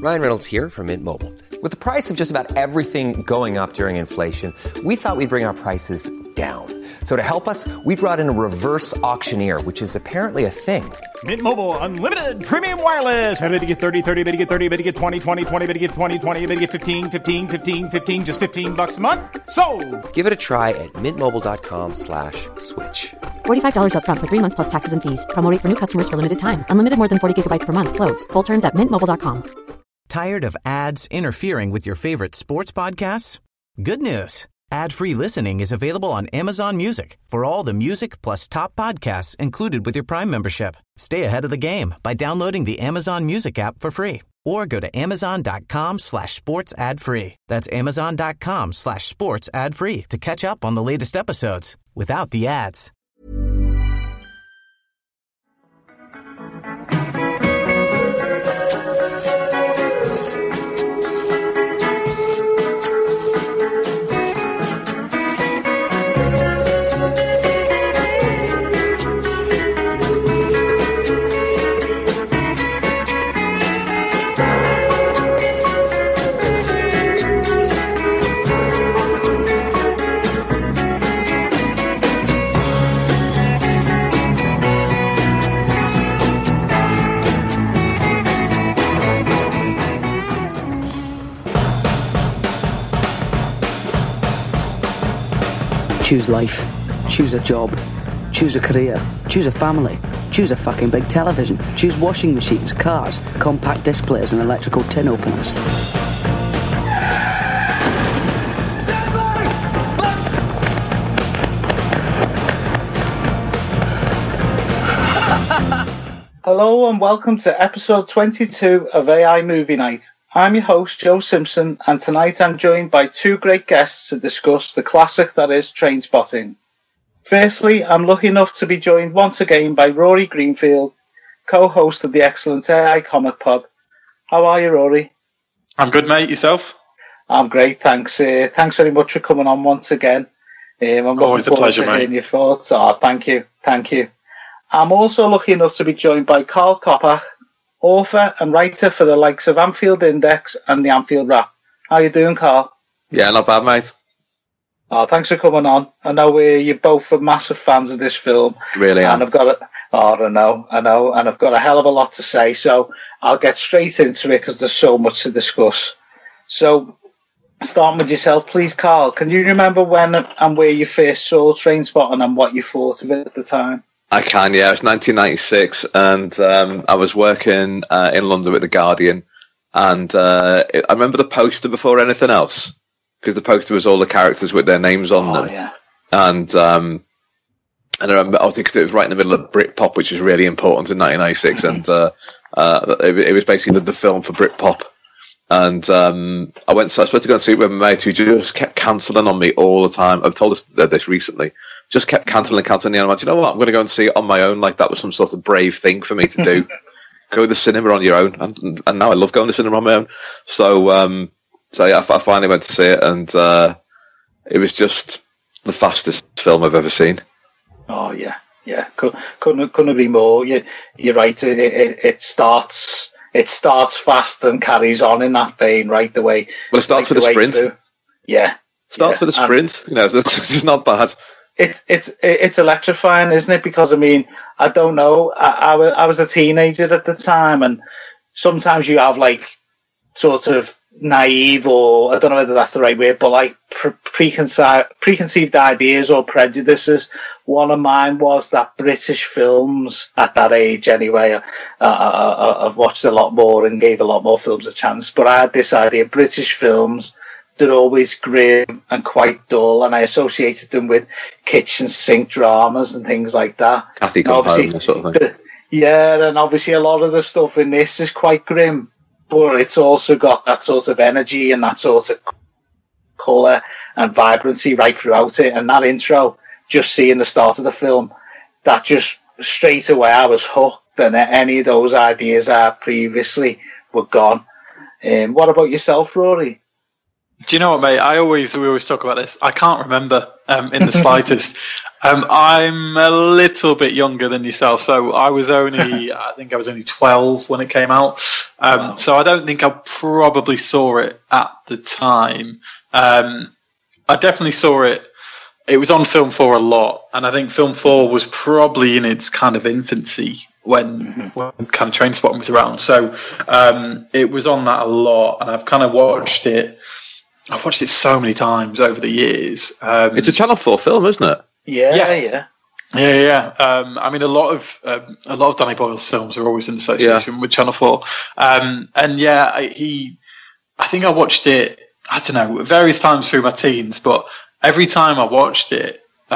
Ryan Reynolds here from Mint Mobile. With the price of just about everything going up during inflation, we thought we'd bring our prices down. So to help us, we brought in a reverse auctioneer, which is apparently a thing. Mint Mobile Unlimited Premium Wireless. How to get 30, 30, bit to get 30, bit to get 20, 20, 20, bit to get 20, 20, bit to get 15, 15, 15, 15, just $15 a month? Sold! Give it a try at mintmobile.com/switch. $45 up front for 3 months plus taxes and fees. Promo rate for new customers for limited time. Unlimited more than 40 gigabytes per month. Slows full terms at mintmobile.com. Tired of ads interfering with your favorite sports podcasts? Good news. Ad-free listening is available on Amazon Music for all the music plus top podcasts included with your Prime membership. Stay ahead of the game by downloading the Amazon Music app for free or go to amazon.com/sports ad free. That's amazon.com/sports ad free to catch up on the latest episodes without the ads. Choose life, choose a job, choose a career, choose a family, choose a fucking big television, choose washing machines, cars, compact disc players and electrical tin openers. Hello and welcome to episode 22 of AI Movie Night. I'm your host, Joe Simpson, and tonight I'm joined by two great guests to discuss the classic that is Trainspotting. Firstly, I'm lucky enough to be joined once again by Rory Greenfield, co-host of the excellent AI Comic Pod. How are you, Rory? I'm good, mate. Yourself? I'm great, thanks. Thanks very much for coming on once again. I'm always a pleasure, mate. Hearing your thoughts. Oh, thank you. I'm also lucky enough to be joined by Carl Koppach, author and writer for the likes of Anfield Index and the Anfield Wrap. How you doing, Carl? Yeah, not bad, mate. Oh, thanks for coming on. I know you're both massive fans of this film. Really am. And I know, and I've got a hell of a lot to say, so I'll get straight into it because there's so much to discuss. So, starting with yourself, please, Carl. Can you remember when and where you first saw Trainspotting and what you thought of it at the time? I can, yeah. It was 1996, and I was working in London with The Guardian, and I remember the poster before anything else, because the poster was all the characters with their names on them. Yeah. And I remember, I think it was right in the middle of Britpop, which is really important in 1996, and it was basically the film for Britpop. And I was supposed to go and see it with my mate who just kept cancelling on me all the time. I've told us this recently. Just kept cancelling. And I went, you know what? I'm going to go and see it on my own. Like that was some sort of brave thing for me to do. Go to the cinema on your own. And now I love going to the cinema on my own. So yeah, I finally went to see it, and it was just the fastest film I've ever seen. Oh yeah. Couldn't agree more. You're right. It starts fast and carries on in that vein, right? The way. Well, it starts with a sprint. Through. Yeah. Starts with a sprint. It's just not bad. It's electrifying, isn't it? Because I mean, I don't know. I was a teenager at the time, and sometimes you have like sort of naive, or I don't know whether that's the right word, but like preconceived ideas or prejudices. One of mine was that British films at that age, anyway. I've watched a lot more and gave a lot more films a chance, but I had this idea: British films, they're always grim and quite dull, and I associated them with kitchen sink dramas and things like that. Kathy Come Home, sort of thing. Yeah, and obviously a lot of the stuff in this is quite grim, but it's also got that sort of energy and that sort of colour and vibrancy right throughout it. And that intro, just seeing the start of the film, that just straight away I was hooked, and any of those ideas I had previously were gone. What about yourself, Rory? Do you know what, mate? We always talk about this. I can't remember in the slightest. I'm a little bit younger than yourself, so I think I was only 12 when it came out. So I don't think I probably saw it at the time. I definitely saw it. It was on Film 4 a lot, and I think Film 4 was probably in its kind of infancy when kind of Trainspotting was around. So it was on that a lot, and I've kind of watched it. I've watched it so many times over the years. It's a Channel 4 film, isn't it? Yeah. I mean, a lot of Danny Boyle's films are always in association with Channel 4. I think I watched it, I don't know, various times through my teens, but every time I watched it,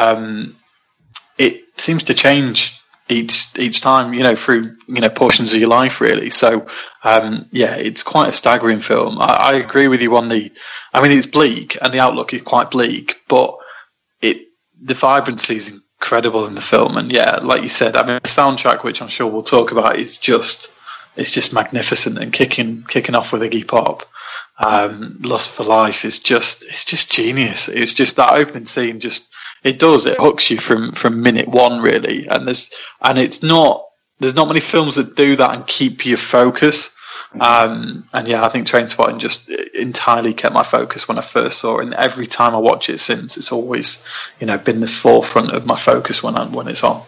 it seems to change each time, through, portions of your life, really. So, it's quite a staggering film. I agree with you on it's bleak and the outlook is quite bleak, but the vibrancy is incredible in the film. And like you said, I mean, the soundtrack, which I'm sure we'll talk about, it's just magnificent and kicking off with Iggy Pop. Lust for Life it's just genius. It's just that opening scene, it hooks you from minute one, really. And there's not many films that do that and keep your focus. I think Trainspotting just entirely kept my focus when I first saw it, and every time I watch it since, it's always been the forefront of my focus when it's on.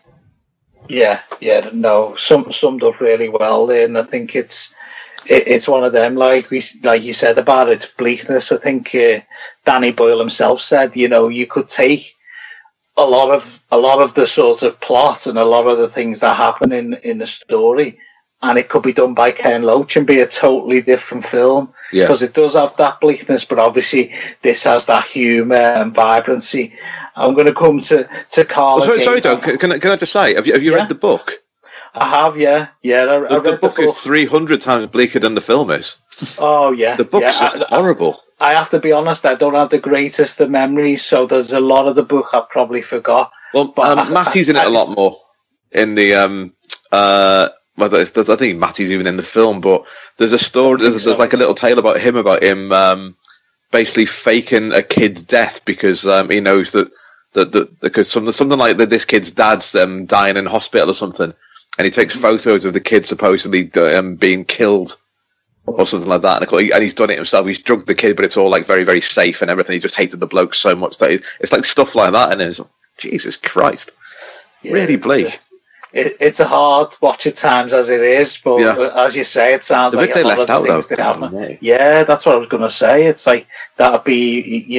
Summed up really well there, and I think it's one of them, like you said about its bleakness. I think Danny Boyle himself said, you could take a lot of the sort of plot and a lot of the things that happen in the story, and it could be done by Ken Loach and be a totally different film, because it does have that bleakness, but obviously this has that humour and vibrancy. I'm going to come to Carl. Sorry, Joe. Can I just say, have you read the book? I have, I read the book. Is 300 times bleaker than the film is. Oh, yeah. The book's just horrible. I have to be honest, I don't have the greatest of memories, so there's a lot of the book I've probably forgot. Well, Matty's in it a lot more. In the, I think Matty's even in the film, but there's a story, there's like a little tale about him basically faking a kid's death because he knows that because something like that, this kid's dad's dying in hospital or something. And he takes photos of the kid supposedly being killed or something like that. And he's done it himself. He's drugged the kid, but it's all like very, very safe and everything. He just hated the bloke so much that it's like stuff like that. And it's like, Jesus Christ. Really bleak. It's a hard watch at times as it is, but as you say, it sounds like a lot of the things that happen. Yeah, that's what I was going to say. It's like that'd be,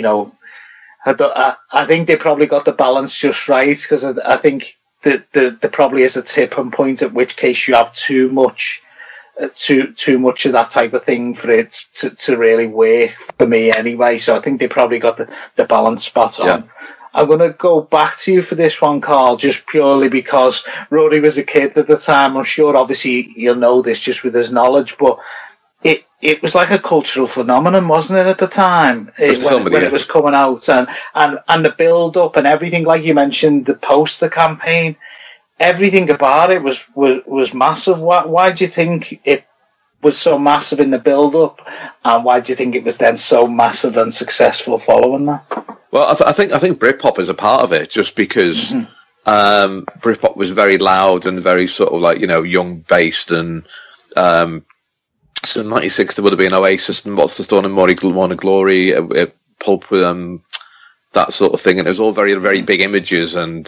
I think they probably got the balance just right, because I think that there probably is a tipping point at which case you have too much of that type of thing for it to really work for me anyway. So I think they probably got the balance spot on. Yeah. I'm going to go back to you for this one, Carl, just purely because Rory was a kid at the time. I'm sure, obviously, you'll know this just with his knowledge, but it was like a cultural phenomenon, wasn't it, at the time, when it was coming out, and the build-up and everything, like you mentioned, the poster campaign, everything about it was massive. Why do you think it was so massive in the build-up, and why do you think it was then so massive and successful following that? Well, I think Britpop is a part of it, just because Britpop was very loud and very sort of like, young-based, and so in 96 there would have been Oasis and What's the Story and Morning Glory, Pulp, that sort of thing, and it was all very, very big images, and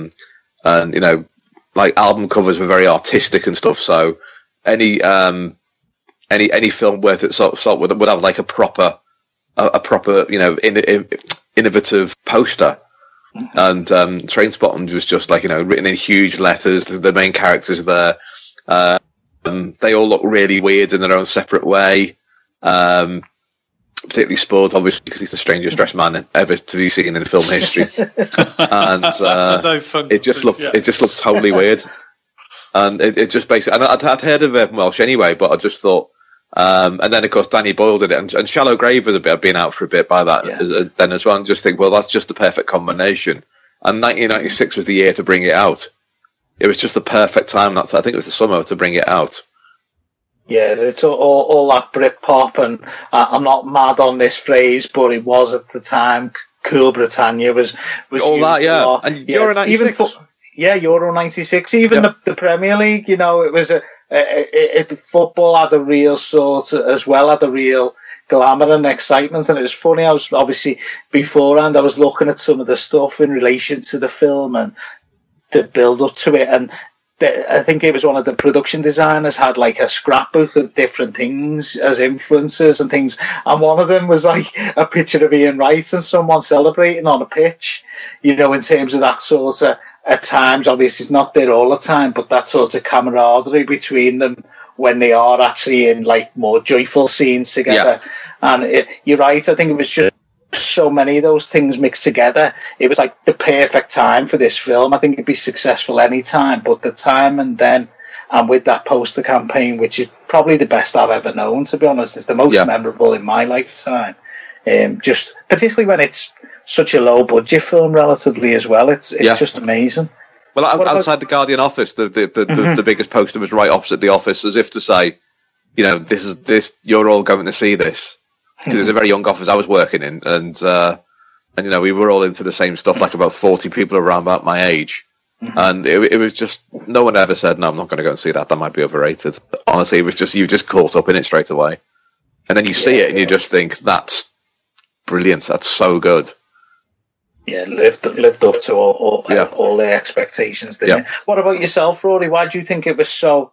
like album covers were very artistic and stuff. So any film worth its salt would have like a proper innovative poster. And Trainspotting was just like, written in huge letters. The main characters there, they all look really weird in their own separate way. Particularly Spud, obviously, because he's the strangest dressed man ever to be seen in film history. And it just looked totally weird. And it just basically, and I'd heard of Welsh anyway, but I just thought, and then of course Danny Boyle did it, and Shallow Grave was been out for a bit by that then as well, and just think, well, that's just the perfect combination. And 1996 was the year to bring it out. It was just the perfect time. I think it was the summer to bring it out. Yeah, it's all that Britpop, and I'm not mad on this phrase, but it was at the time. Cool Britannia was all that, yeah. And Euro 96. Euro 96. Even the Premier League, it was the football had a real had a real glamour and excitement. And it was funny, I was obviously beforehand, I was looking at some of the stuff in relation to the film and the build up to it, and I think it was one of the production designers had like a scrapbook of different things as influences and things, and one of them was like a picture of Ian Wright and someone celebrating on a pitch, in terms of that sort of, at times, obviously it's not there all the time, but that sort of camaraderie between them when they are actually in like more joyful scenes together. Yeah. And you're right, I think it was just so many of those things mixed together. It was like the perfect time for this film. I think it'd be successful any time, but the time and then, and with that poster campaign, which is probably the best I've ever known, to be honest, it's the most memorable in my lifetime. Just particularly when it's such a low budget film relatively as well. It's just amazing. Well, outside the Guardian office, the biggest poster was right opposite the office, as if to say, this you're all going to see this. It was a very young office I was working in, and we were all into the same stuff, like about 40 people around about my age. And it was just, no one ever said, no, I'm not going to go and see that. That might be overrated. Honestly, it was just, you just caught up in it straight away. And then you see it and you just think, that's brilliant. That's so good. Yeah, lived up to all their expectations, didn't it? What about yourself, Rory? Why do you think it was so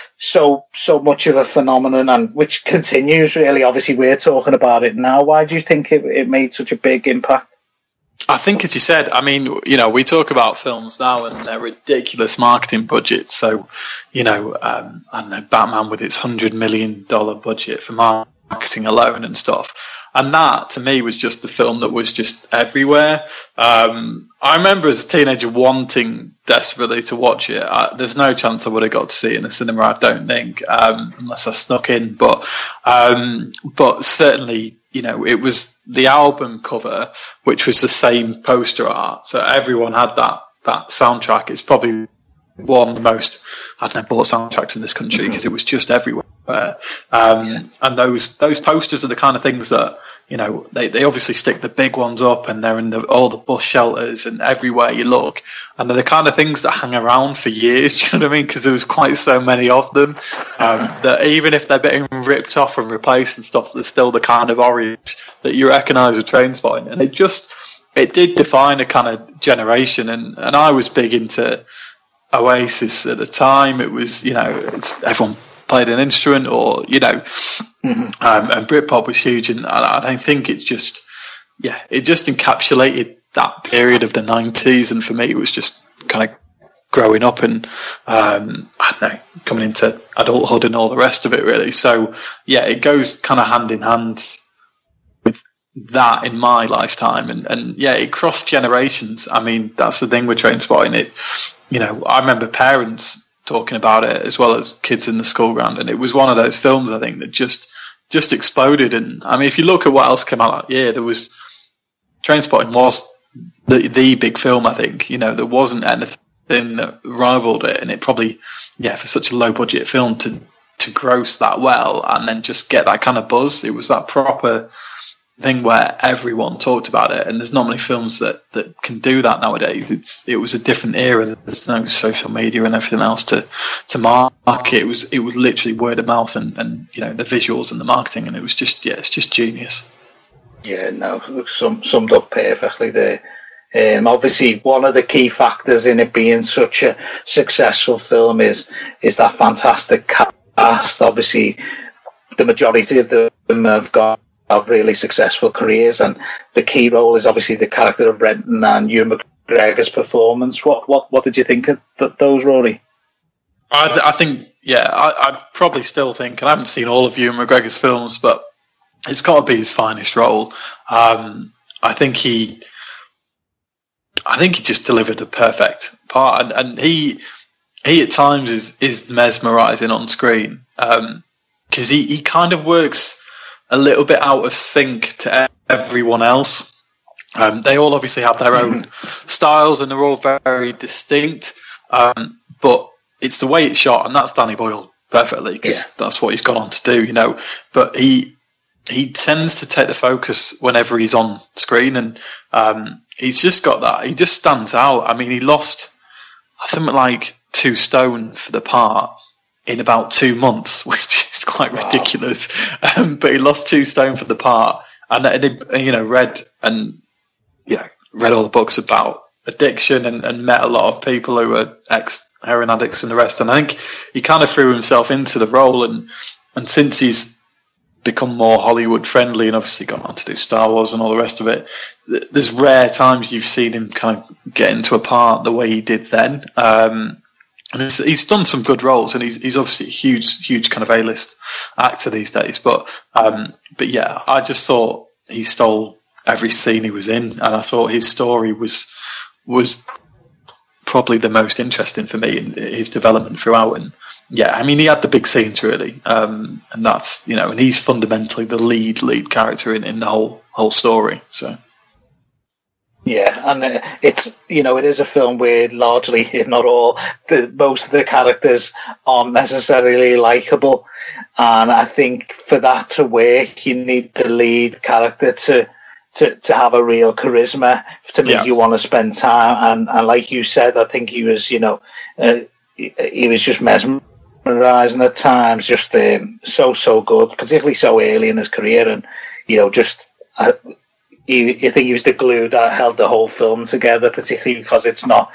much of a phenomenon, and which continues really? Obviously, we're talking about it now. Why do you think it made such a big impact? I think, as you said, I mean, we talk about films now and their ridiculous marketing budgets. So, I don't know, Batman with its $100 million budget for marketing alone and stuff. And that, to me, was just the film that was just everywhere. I remember as a teenager wanting desperately to watch it. There's no chance I would have got to see it in the cinema, I don't think, unless I snuck in. But certainly, it was the album cover, which was the same poster art. So everyone had that soundtrack. It's probably one of the most, bought soundtracks in this country because it was just everywhere. And those posters are the kind of things that, they obviously stick the big ones up, and they're in all the bus shelters and everywhere you look. And they're the kind of things that hang around for years, you know what I mean? Because there was quite so many of them that even if they're being ripped off and replaced and stuff, there's still the kind of orange that you recognise with Trainspotting. And it did define a kind of generation. And I was big into Oasis at the time. It was, everyone played an instrument, or and Britpop was huge, and I think it just encapsulated that period of the 90s, and for me it was just kind of growing up and coming into adulthood and all the rest of it, really. So it goes kind of hand in hand with that in my lifetime, and it crossed generations. I mean, that's the thing with Trainspotting. I remember parents talking about it as well as kids in the school ground, and it was one of those films, I think, that just exploded. And I mean, if you look at what else came out that year, there was Trainspotting was the big film, I think. There wasn't anything that rivaled it, and it probably, for such a low budget film to gross that well and then just get that kind of buzz, it was that proper thing where everyone talked about it, and there's not many films that can do that nowadays. It was a different era. There's no social media and everything else to market. It was literally word of mouth and the visuals and the marketing, and it was just it's just genius. Yeah, no, summed up perfectly there. Obviously, one of the key factors in it being such a successful film is that fantastic cast. Obviously, the majority of them have really successful careers, and the key role is obviously the character of Renton and Ewan McGregor's performance. What did you think of those, Rory? I think, I probably still think, and I haven't seen all of Ewan McGregor's films, but it's got to be his finest role. I think he just delivered a perfect part, and he at times is mesmerising on screen, because he kind of works a little bit out of sync to everyone else. They all obviously have their own styles, and they're all very distinct, but it's the way it's shot, and that's Danny Boyle perfectly, because that's what he's gone on to do, you know. But he tends to take the focus whenever he's on screen, and he's just got that. He just stands out. I mean, he lost, I think, like 2 stone for the part in about 2 months, which is quite ridiculous. But he lost 2 stone for the part, and you know, read all the books about addiction and met a lot of people who were ex-heroin addicts and the rest. And I think he kind of threw himself into the role, and since he's become more Hollywood friendly and obviously gone on to do Star Wars and all the rest of it, there's rare times you've seen him kind of get into a part the way he did then. And he's done some good roles, and he's obviously a huge kind of A-list actor these days. But yeah, I just thought he stole every scene he was in, and I thought his story was probably the most interesting for me in his development throughout. And yeah, I mean, he had the big scenes really, and that's, you know, and he's fundamentally the lead character in the whole story. So. Yeah, and it's, you know, it is a film where largely, if not all, most of the characters aren't necessarily likable, and I think for that to work, you need the lead character to have a real charisma to make you want to spend time. And like you said, I think he was, you know, he was just mesmerising at times, just so good, particularly so early in his career, and you know, just. I think he was the glue that held the whole film together, particularly because it's not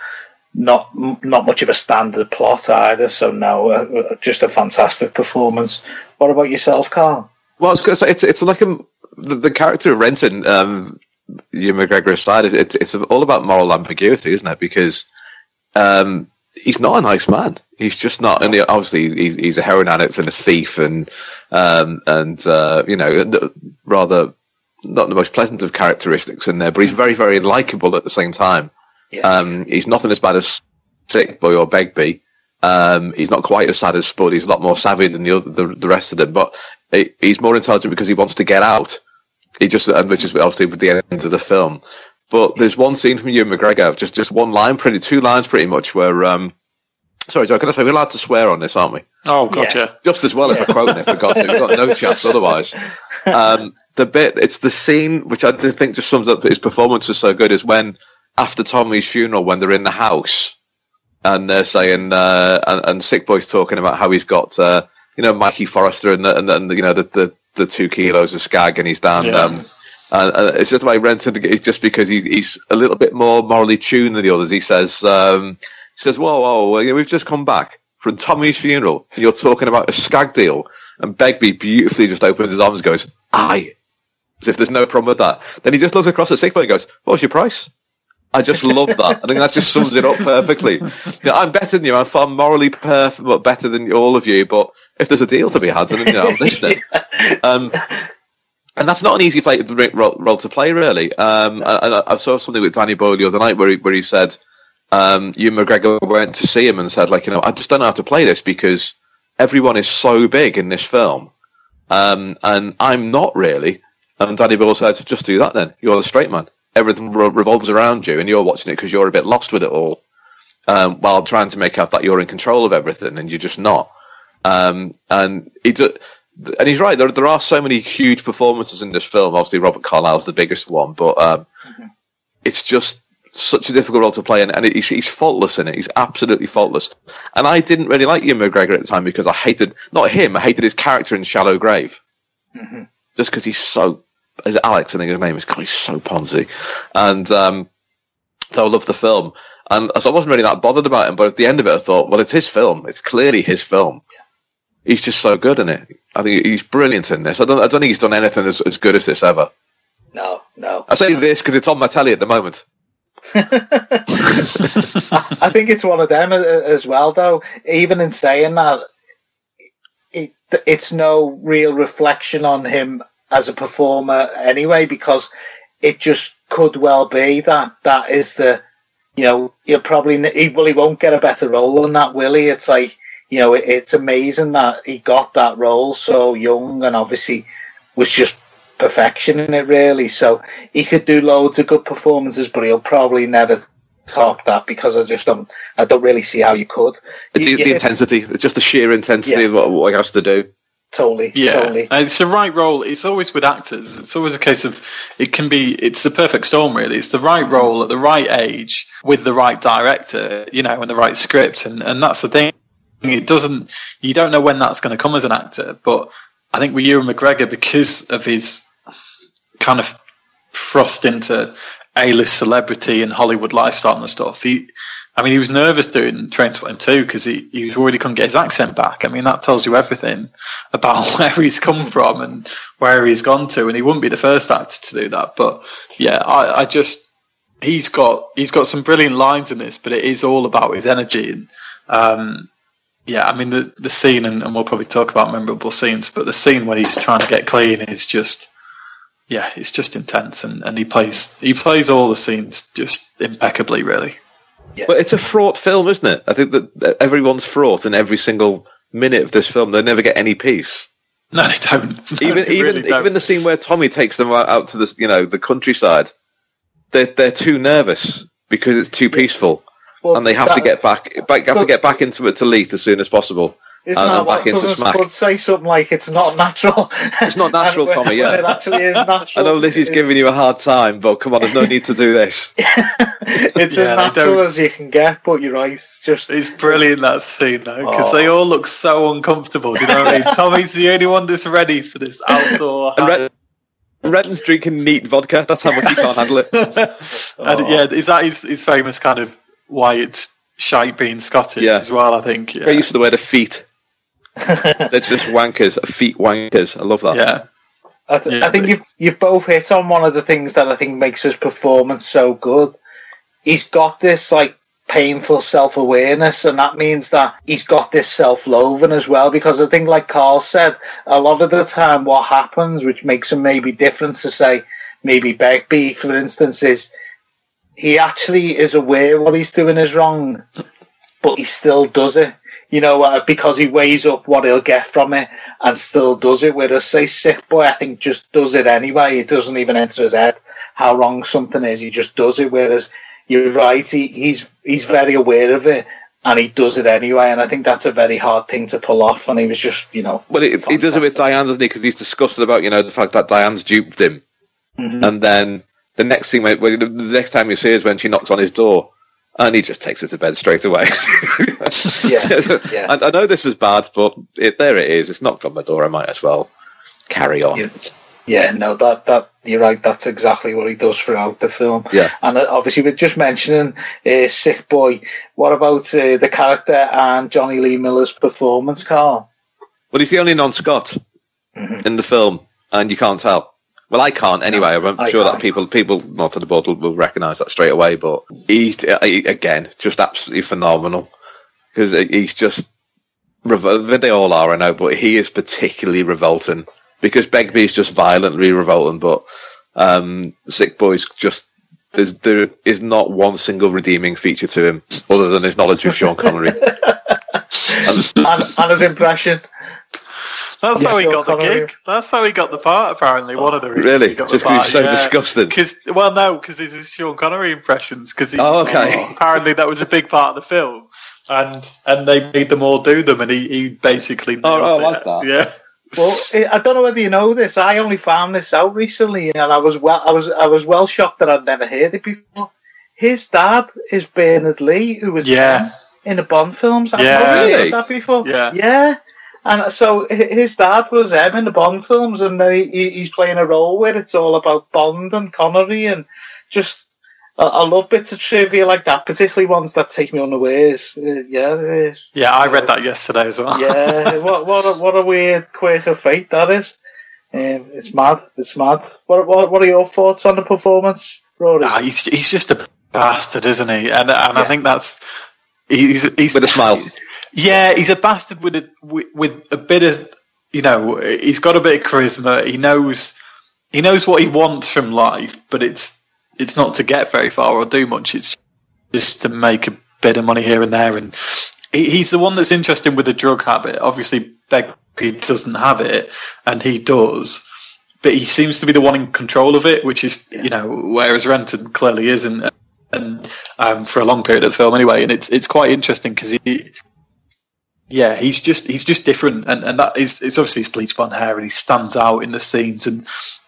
much of a standard plot either. So no, just a fantastic performance. What about yourself, Carl? Well, I was going to say it's like the character of Renton, Ewan McGregor aside, it's all about moral ambiguity, isn't it? Because he's not a nice man. He's just not, and obviously he's a heroin addict and a thief, and you know, rather. Not the most pleasant of characteristics in there, but he's very, very likable at the same time. Yeah. He's nothing as bad as Sick Boy or Begbie. He's not quite as sad as Spud. He's a lot more savvy than the rest of them, but he's more intelligent because he wants to get out. Which is obviously with the end of the film. But there's one scene from Ewan McGregor, just one line, 2 lines pretty much, where sorry, Joe, can I say we're allowed to swear on this, aren't we? Oh, God, yeah. Just as well if we're quoting it, for God's sake. We've got no chance otherwise. It's the scene, which I think just sums up his performance is so good, is when, after Tommy's funeral, when they're in the house, and they're saying, and Sick Boy's talking about how he's got, you know, Mikey Forrester and you know, the 2 kilos of skag, and he's down, and it's just like Renton, it's just because he's a little bit more morally tuned than the others. He says, whoa, we've just come back from Tommy's funeral, and you're talking about a skag deal. And Begbie beautifully just opens his arms and goes, aye, as if there's no problem with that. Then he just looks across at Sick Boy and goes, what's your price? I just love that. I think that just sums it up perfectly. You know, I'm better than you. I'm far morally perfect, but better than all of you. But if there's a deal to be had, then, you know, I'm listening. And that's not an easy role to play, really. I saw something with Danny Boyle the other night where he said, Ewan McGregor went to see him and said, like, you know, I just don't know how to play this because everyone is so big in this film, and I'm not really. And Danny Boyle said, just do that then. You're the straight man. Everything revolves around you, and you're watching it because you're a bit lost with it all, while trying to make out that you're in control of everything, and you're just not. And he's right. There are so many huge performances in this film. Obviously, Robert Carlyle's the biggest one, but it's just such a difficult role to play, and he's faultless in it. He's absolutely faultless. And I didn't really like Ewan McGregor at the time because I hated his character in Shallow Grave. Mm-hmm. Just because he's so, as Alex, I think his name is, God, he's so Ponzi. And so I loved the film. And so I wasn't really that bothered about him, but at the end of it I thought, well, it's his film. It's clearly his film. He's just so good in it. I think he's brilliant in this. I don't think he's done anything as good as this ever. No. I say this because it's on my telly at the moment. I think it's one of them as well, though. Even in saying that, it's no real reflection on him as a performer anyway, because it just could well be that is the, you know, he won't get a better role than that, will he? It's like, you know, it's amazing that he got that role so young, and obviously was just perfection in it, really. So he could do loads of good performances, but he'll probably never top that because I don't really see how you could. The intensity, it's just the sheer intensity of what he has to do. Totally. And it's the right role. It's always with actors. It's always a case of it's the perfect storm, really. It's the right role at the right age with the right director, and the right script. And that's the thing. You don't know when that's going to come as an actor. But I think with Ewan McGregor, because of his kind of thrust into A-list celebrity and Hollywood lifestyle and stuff, he was nervous doing Trainspotting 2 because he really couldn't get his accent back. I mean, that tells you everything about where he's come from and where he's gone to, and he wouldn't be the first actor to do that. But yeah, he's got some brilliant lines in this, but it is all about his energy. And the scene, and we'll probably talk about memorable scenes, but the scene where he's trying to get clean is just, it's just intense, and he plays all the scenes just impeccably, really. Yeah. But it's a fraught film, isn't it? I think that everyone's fraught in every single minute of this film. They never get any peace. No, they don't. Even the scene where Tommy takes them out to the countryside, they're too nervous because it's too peaceful, and they have to get back into it to Leith as soon as possible. Isn't that back into Smack. Could say something like it's not natural? It's not natural, Tommy. Yeah, it actually is natural. I know Lizzie's giving you a hard time, but come on, there's no need to do this. It's as natural as you can get, but you're right. It's brilliant, that scene, though, because they all look so uncomfortable. Do you know what I mean? Tommy's the only one that's ready for this outdoor. Redden's drinking neat vodka. That's how much he can't handle it. And is that his famous kind of why it's shite being Scottish as well? I think. Very used to the word of feet. They're just wankers, feet wankers. I love that. Yeah. I think you've both hit on one of the things that I think makes his performance so good. He's got this painful self-awareness, and that means that he's got this self-loathing as well, because I think, like Carl said, a lot of the time what happens, which makes him maybe different to, say, maybe Begbie, for instance, is he actually is aware what he's doing is wrong, but he still does it. Because he weighs up what he'll get from it and still does it. Whereas, say, Sick Boy, I think, just does it anyway. It doesn't even enter his head how wrong something is. He just does it. Whereas, you're right, he's very aware of it and he does it anyway. And I think that's a very hard thing to pull off. And he was just, Well, he does it with Diane, doesn't he? Because he's disgusted about, the fact that Diane's duped him. Mm-hmm. And then the next thing, the next time you see is when she knocks on his door. And he just takes her to bed straight away. I know this is bad, but there it is. It's knocked on my door. I might as well carry on. That you're right. That's exactly what he does throughout the film. Yeah. And obviously, we're just mentioning Sick Boy. What about the character and Johnny Lee Miller's performance, Carl? Well, he's the only non-Scot in the film, and you can't tell. Well, I can't anyway. I'm sure that people north of the border will recognise that straight away. But he's again just absolutely phenomenal, because he's just they all are, I know, but he is particularly revolting because Begbie is just violently revolting. But Sick Boy's just there is not one single redeeming feature to him other than his knowledge of Sean Connery and his impression. That's how he got the gig. That's how he got the part, apparently. One of the reasons. Really? Just because he's so disgusted? Because it's his Sean Connery impressions. Apparently that was a big part of the film. And they made them all do them, and he basically I like that. Yeah. Well, I don't know whether you know this. I only found this out recently, and I was well shocked that I'd never heard it before. His dad is Bernard Lee, who was in the Bond films. I've never heard that before. Yeah. And so his dad was in the Bond films, and he's playing a role where it's all about Bond and Connery, and just I love bits of trivia like that, particularly ones that take me unawares. I read that yesterday as well. Yeah, what a weird quirk of fate that is. It's mad. What are your thoughts on the performance, Rory? He's just a bastard, isn't he? And I think that's he's with a smile. Yeah, he's a bastard with a bit of, he's got a bit of charisma. He knows what he wants from life, but it's not to get very far or do much. It's just to make a bit of money here and there. And he's the one that's interested with the drug habit. Obviously, Begbie doesn't have it, and he does. But he seems to be the one in control of it, which is, whereas Renton clearly isn't. for a long period of the film anyway, and it's quite interesting because he's just different, and that is, it's obviously his bleach blonde hair, and he stands out in the scenes, and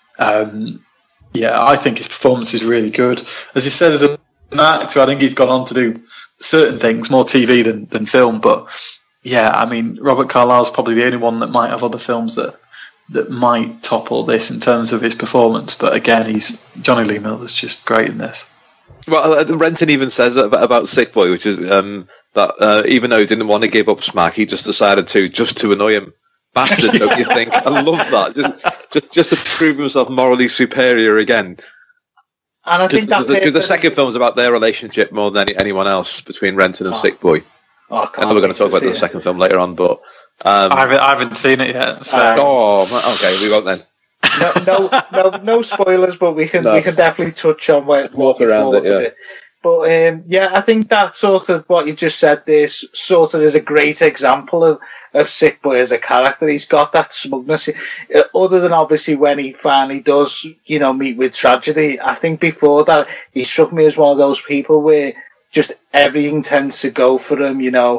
I think his performance is really good. As you said, as an actor, I think he's gone on to do certain things, more TV than film, but I mean, Robert Carlyle's probably the only one that might have other films that might topple this in terms of his performance, but again, Johnny Lee Miller's just great in this. Well, Renton even says about Sick Boy, which is that even though he didn't want to give up Smack, he just decided to annoy him. Bastard, don't you think? I love that. Just to prove himself morally superior again. And I think because the second film is about their relationship more than anyone else between Renton and Sick Boy. I know we're going to talk about the second film later on, but I haven't seen it yet. So. Okay, we won't then. No spoilers, but we can definitely touch on walk around it. Yeah. But I think that sort of what you just said there sort of is a great example of Sick Boy as a character. He's got that smugness. Other than obviously when he finally does, meet with tragedy, I think before that he struck me as one of those people where just everything tends to go for him.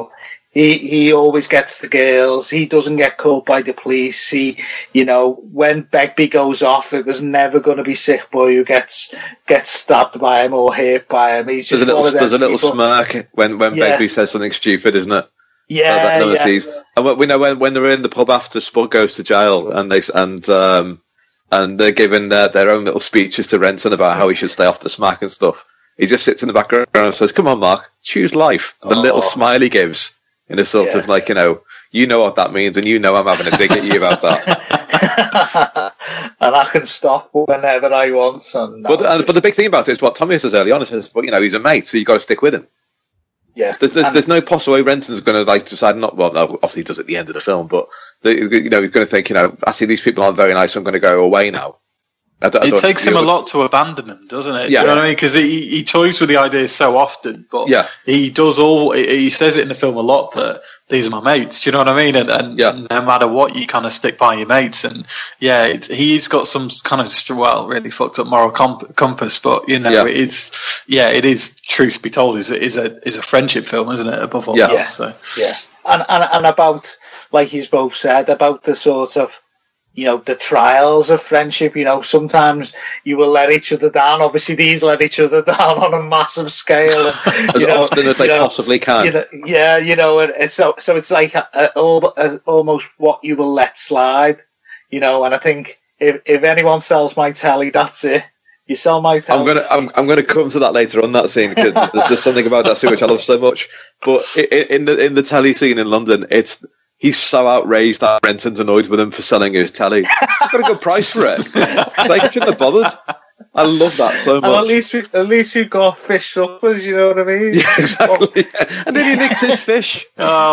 He always gets the girls. He doesn't get caught by the police. When Begbie goes off, it was never going to be Sick Boy who gets stabbed by him or hurt by him. He's just there's a little smirk when Begbie says something stupid, isn't it? And we know when they're in the pub after Spud goes to jail, and they're giving their own little speeches to Renton about how he should stay off the smack and stuff. He just sits in the background and says, "Come on, Mark, choose life." The little smile he gives. In a sort of like, you know what that means, and I'm having a dig at you about that. And I can stop whenever I want. But the big thing about it is what Tommy says early on. He says, he's a mate, so you've got to stick with him. Yeah. There's no possible way Renton's going to decide not. Well, no, obviously he does at the end of the film, but he's going to think, I see these people aren't very nice, so I'm going to go away now. It takes him a lot to abandon them, doesn't it? Yeah. You know what I mean? Because he toys with the ideas so often, but he says it in the film a lot that these are my mates. Do you know what I mean? And no matter what, you kind of stick by your mates. And he's got some kind of really fucked up moral compass. But it is truth be told, is a friendship film, isn't it? Above all else. So. Yeah, and about, like you both said, about the sort of, the trials of friendship. Sometimes you will let each other down. Obviously, these let each other down on a massive scale. And, as often as they possibly can. And so it's like almost what you will let slide. And I think if anyone sells my telly, that's it. You sell my telly. I'm gonna come to that later on, that scene, because there's just something about that scene which I love so much. But in the telly scene in London, he's so outraged that Renton's annoyed with him for selling his telly. He's got a good price for it. Like, he shouldn't have bothered. I love that so much. And at least we've got fish suppers, you know what I mean? Yeah, exactly. And then he licks his fish.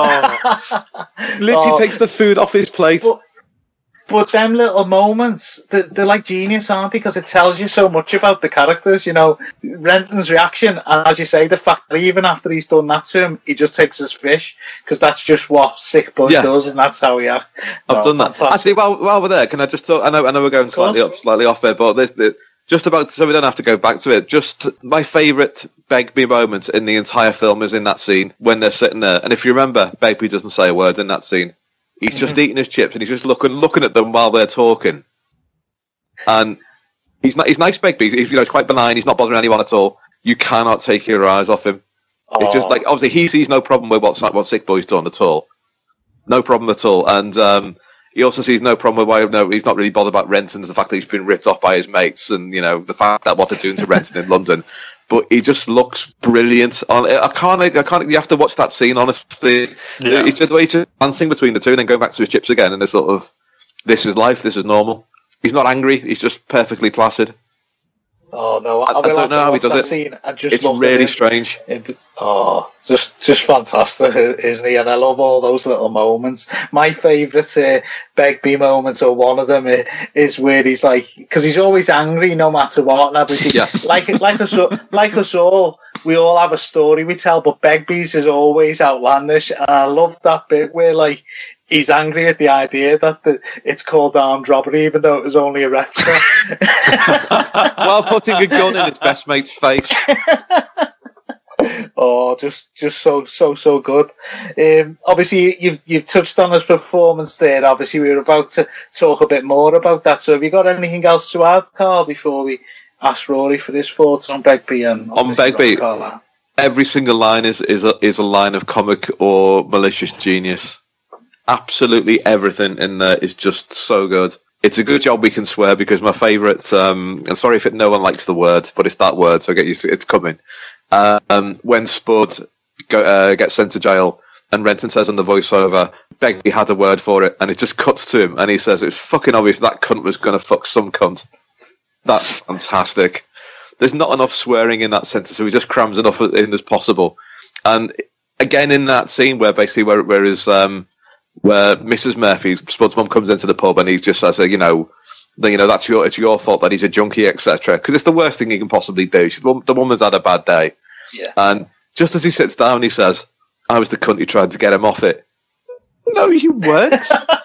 Literally takes the food off his plate. But them little moments, they're like genius, aren't they? Because it tells you so much about the characters, Renton's reaction, and as you say, the fact that even after he's done that to him, he just takes his fish, because that's just what Sick Boy does, and that's how he acts. I've done that. Actually, while we're there, can I just talk? I know we're going slightly off there, but just about, so we don't have to go back to it, just my favourite Begbie moment in the entire film is in that scene, when they're sitting there, and if you remember, Begbie doesn't say a word in that scene. He's just eating his chips, and he's just looking at them while they're talking. And he's nice, Begbie. He's quite benign. He's not bothering anyone at all. You cannot take your eyes off him. It's just like, obviously he sees no problem with what Sick Boy's done at all. No problem at all. And he also sees no problem with why he's not really bothered about Renton, the fact that he's been ripped off by his mates, and the fact that what they're doing to Renton in London. But he just looks brilliant. I can't. You have to watch that scene, honestly. Yeah. It's just the way he's dancing between the two and then going back to his chips again, and it's sort of, this is life, this is normal. He's not angry, he's just perfectly placid. Oh no, I don't know how he does it. It's really strange. Just fantastic, isn't he? And I love all those little moments. My favourite Begbie moments, or one of them, is where he's like, because he's always angry no matter what, and everything. Like us all. we all have a story we tell, but Begbie's is always outlandish, and I love that bit where like he's angry at the idea that it's called armed robbery, even though it was only a rector. While putting a gun in his best mate's face. Oh, just so good. Obviously, you've touched on his performance there. Obviously, we were about to talk a bit more about that. So, have you got anything else to add, Carl, before we ask Rory for his thoughts on Begbie and on Begbie? Every single line is a line of comic or malicious genius. Absolutely everything in there is just so good. It's a good job we can swear, because my favourite, and sorry if no one likes the word, but it's that word, so get used to it, it's coming. When Spud gets sent to jail, and Renton says on the voiceover, Begbie had a word for it, and it just cuts to him, and he says, it's fucking obvious that cunt was going to fuck some cunt. That's fantastic. There's not enough swearing in that sentence, so he just crams enough in as possible. And again, in that scene where basically where Mrs. Murphy, Spud's mum, comes into the pub and he just says, it's your fault that he's a junkie, etc. Because it's the worst thing he can possibly do. The woman's had a bad day. Yeah. And just as he sits down, he says, I was the cunt who tried to get him off it. No, you weren't.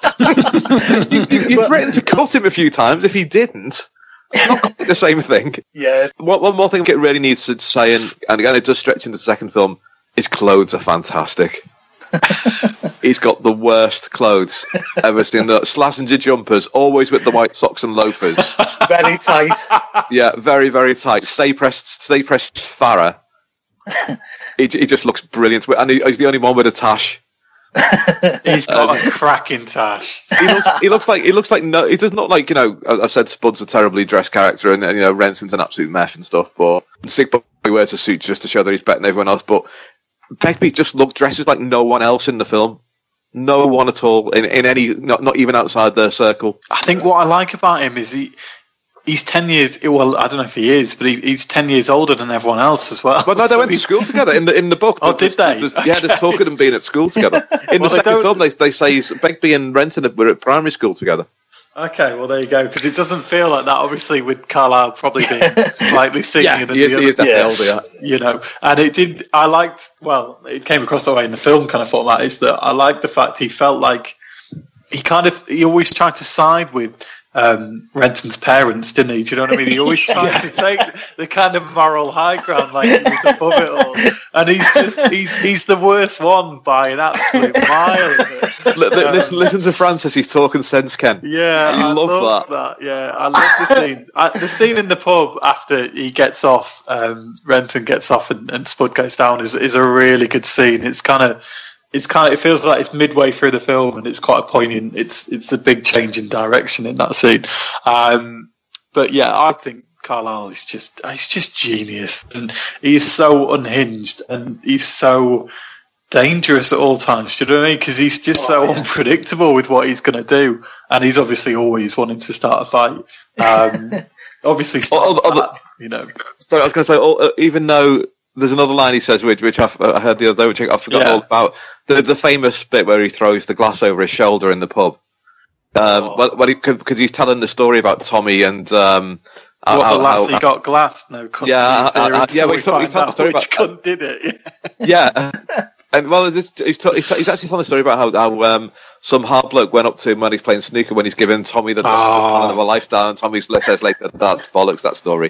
You've threatened to cut him a few times. If he didn't, it's not quite the same thing. Yeah. One more thing it really needs to say, and again, it does stretch into the second film, his clothes are fantastic. He's got the worst clothes ever seen. The Slazenger jumpers, always with the white socks and loafers. Very tight. Yeah, very, very tight. Stay pressed Farah. He just looks brilliant. And he's the only one with a tash. He's got a cracking tash. He looks like no. He does not like, I said Spud's a terribly dressed character, and Renton's an absolute meth and stuff. But Sick Boy wears a suit just to show that he's better than everyone else. But Begbie just dresses like no one else in the film. No one at all in any, not even outside their circle. I think what I like about him is he's 10 years. Well, I don't know if he is, but he's 10 years older than everyone else as well. But no, they went to school together in the book. Oh, did they? There's talk of them being at school together. In the second film, they say Begbie and Renton were at primary school together. Okay, well there you go. Because it doesn't feel like that. Obviously, with Carlisle probably being slightly senior than the other. He is definitely older. And it did. I liked. Well, it came across that way in the film kind of format. Is that I liked the fact he felt like he always tried to side with Renton's parents, didn't he? Do you know what I mean? He always tried to take the kind of moral high ground, like he was above it all. And he's the worst one by an absolute mile. Listen to Francis. He's talking sense, Ken. Yeah, I love that. Yeah, I love the scene. The scene in the pub after he gets off, Renton gets off, and Spud goes down is a really good scene. It feels like it's midway through the film, and it's quite a poignant. It's a big change in direction in that scene. But yeah, I think Carlisle is just genius, and he's so unhinged, and he's so dangerous at all times. Do you know what I mean? Because he's just so unpredictable with what he's going to do, and he's obviously always wanting to start a fight. Obviously, So I was going to say, even though. There's another line he says, which I heard the other day, which I forgot all about. The famous bit where he throws the glass over his shoulder in the pub. Because he's telling the story about Tommy and... how he got glass. No, he's telling the story about... Cunt did it. Yeah. And he's actually telling the story about how some hard bloke went up to him when he's playing snooker, when he's giving Tommy the plan of a lifestyle, and Tommy says later, that's bollocks, that story.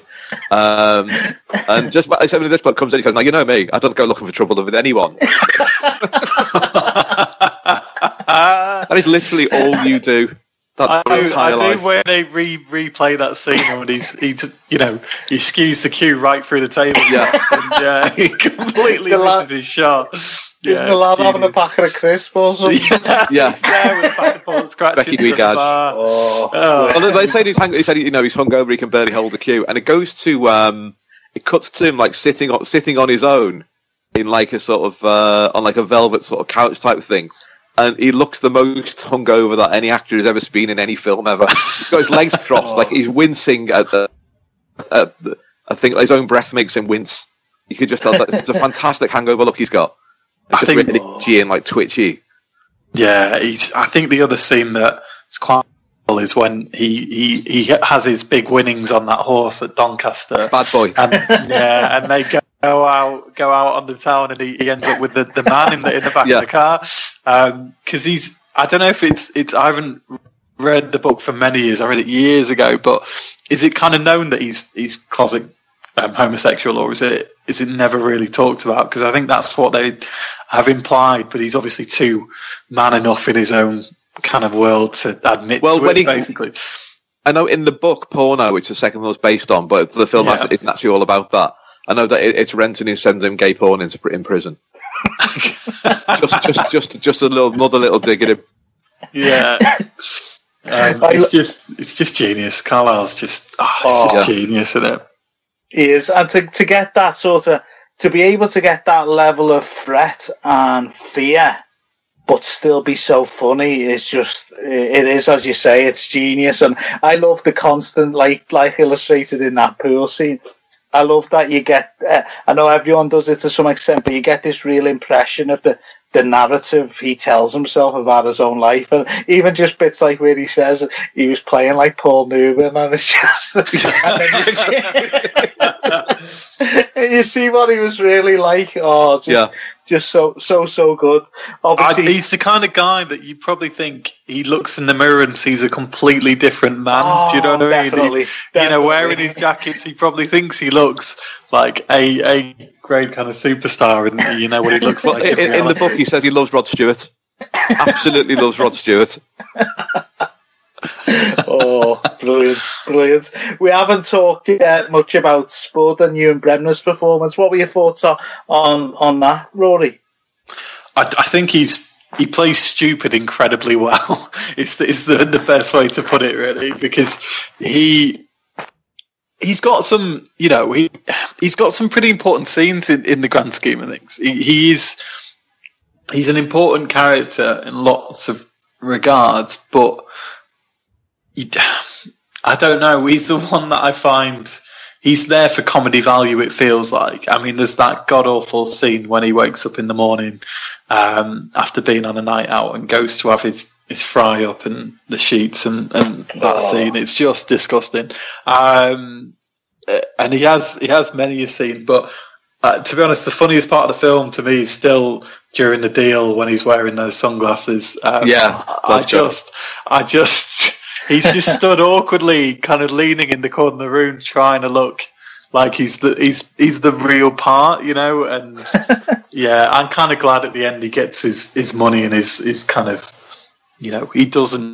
And just when this bloke comes in, he goes, now you know me, I don't go looking for trouble with anyone. That is literally all you do. I do when they replay that scene when he skews the cue right through the table. Yeah, and he completely misses his shot. Isn't the lad having a packet of crisps or something? Yeah. He's there with a packet of pork scratching Becky Guigage. Well, they say he's hungover, he can barely hold the cue, and it goes to it cuts to him like sitting on his own in like a sort of on like a velvet sort of couch type thing. And he looks the most hungover that any actor has ever been in any film ever. He's got his legs crossed, like he's wincing at I think his own breath makes him wince. You could just tell that it's a fantastic hangover look he's got. It's just really itchy and like twitchy. Yeah, I think the other scene that's quite cool is when he has his big winnings on that horse at Doncaster. Bad boy. And they go go out on the town, and he ends up with the man in the back of the car, because I don't know if it's I haven't read the book for many years. I read it years ago, but is it kind of known that he's closet homosexual, or is it never really talked about? Because I think that's what they have implied, but he's obviously too man enough in his own kind of world to admit to it, basically. I know in the book Porno, which the second one was based on, but the film isn't actually all about that. I know that it's Renton who sends him gay porn in prison. just another little dig at him. Yeah. It's just genius. Carlisle's just genius, isn't it? He is, and to get that to be able to get that level of threat and fear, but still be so funny is just, it is, as you say, it's genius. And I love the constant, like illustrated in that pool scene. I love that you get, I know everyone does it to some extent, but you get this real impression of the narrative he tells himself about his own life. And even just bits like where he says he was playing like Paul Newman, and it's just, and you see what he was really like. Oh, just so good. Obviously, he's the kind of guy that you probably think he looks in the mirror and sees a completely different man. Do you know what I mean? Definitely. You know, wearing his jackets, he probably thinks he looks like a grade kind of superstar, and you know what he looks like. In the book, he says he loves Rod Stewart. Absolutely loves Rod Stewart. Oh, brilliant. We haven't talked yet much about Spud and Ewan Bremner's performance. What were your thoughts on that, Rory? I think he plays stupid incredibly well. It's the best way to put it, really, because he's got some, you know, he's got some pretty important scenes in the grand scheme of things. He's an important character in lots of regards, but I don't know. He's the one that I find he's there for comedy value. It feels like. I mean, there's that god awful scene when he wakes up in the morning after being on a night out and goes to have his fry up and the sheets and that scene. It's just disgusting. And he has many a scene, but to be honest, the funniest part of the film to me is still during the deal when he's wearing those sunglasses. He's just stood awkwardly, kind of leaning in the corner of the room, trying to look like he's the real part, you know. And yeah, I'm kind of glad at the end he gets his money and his kind of, you know, he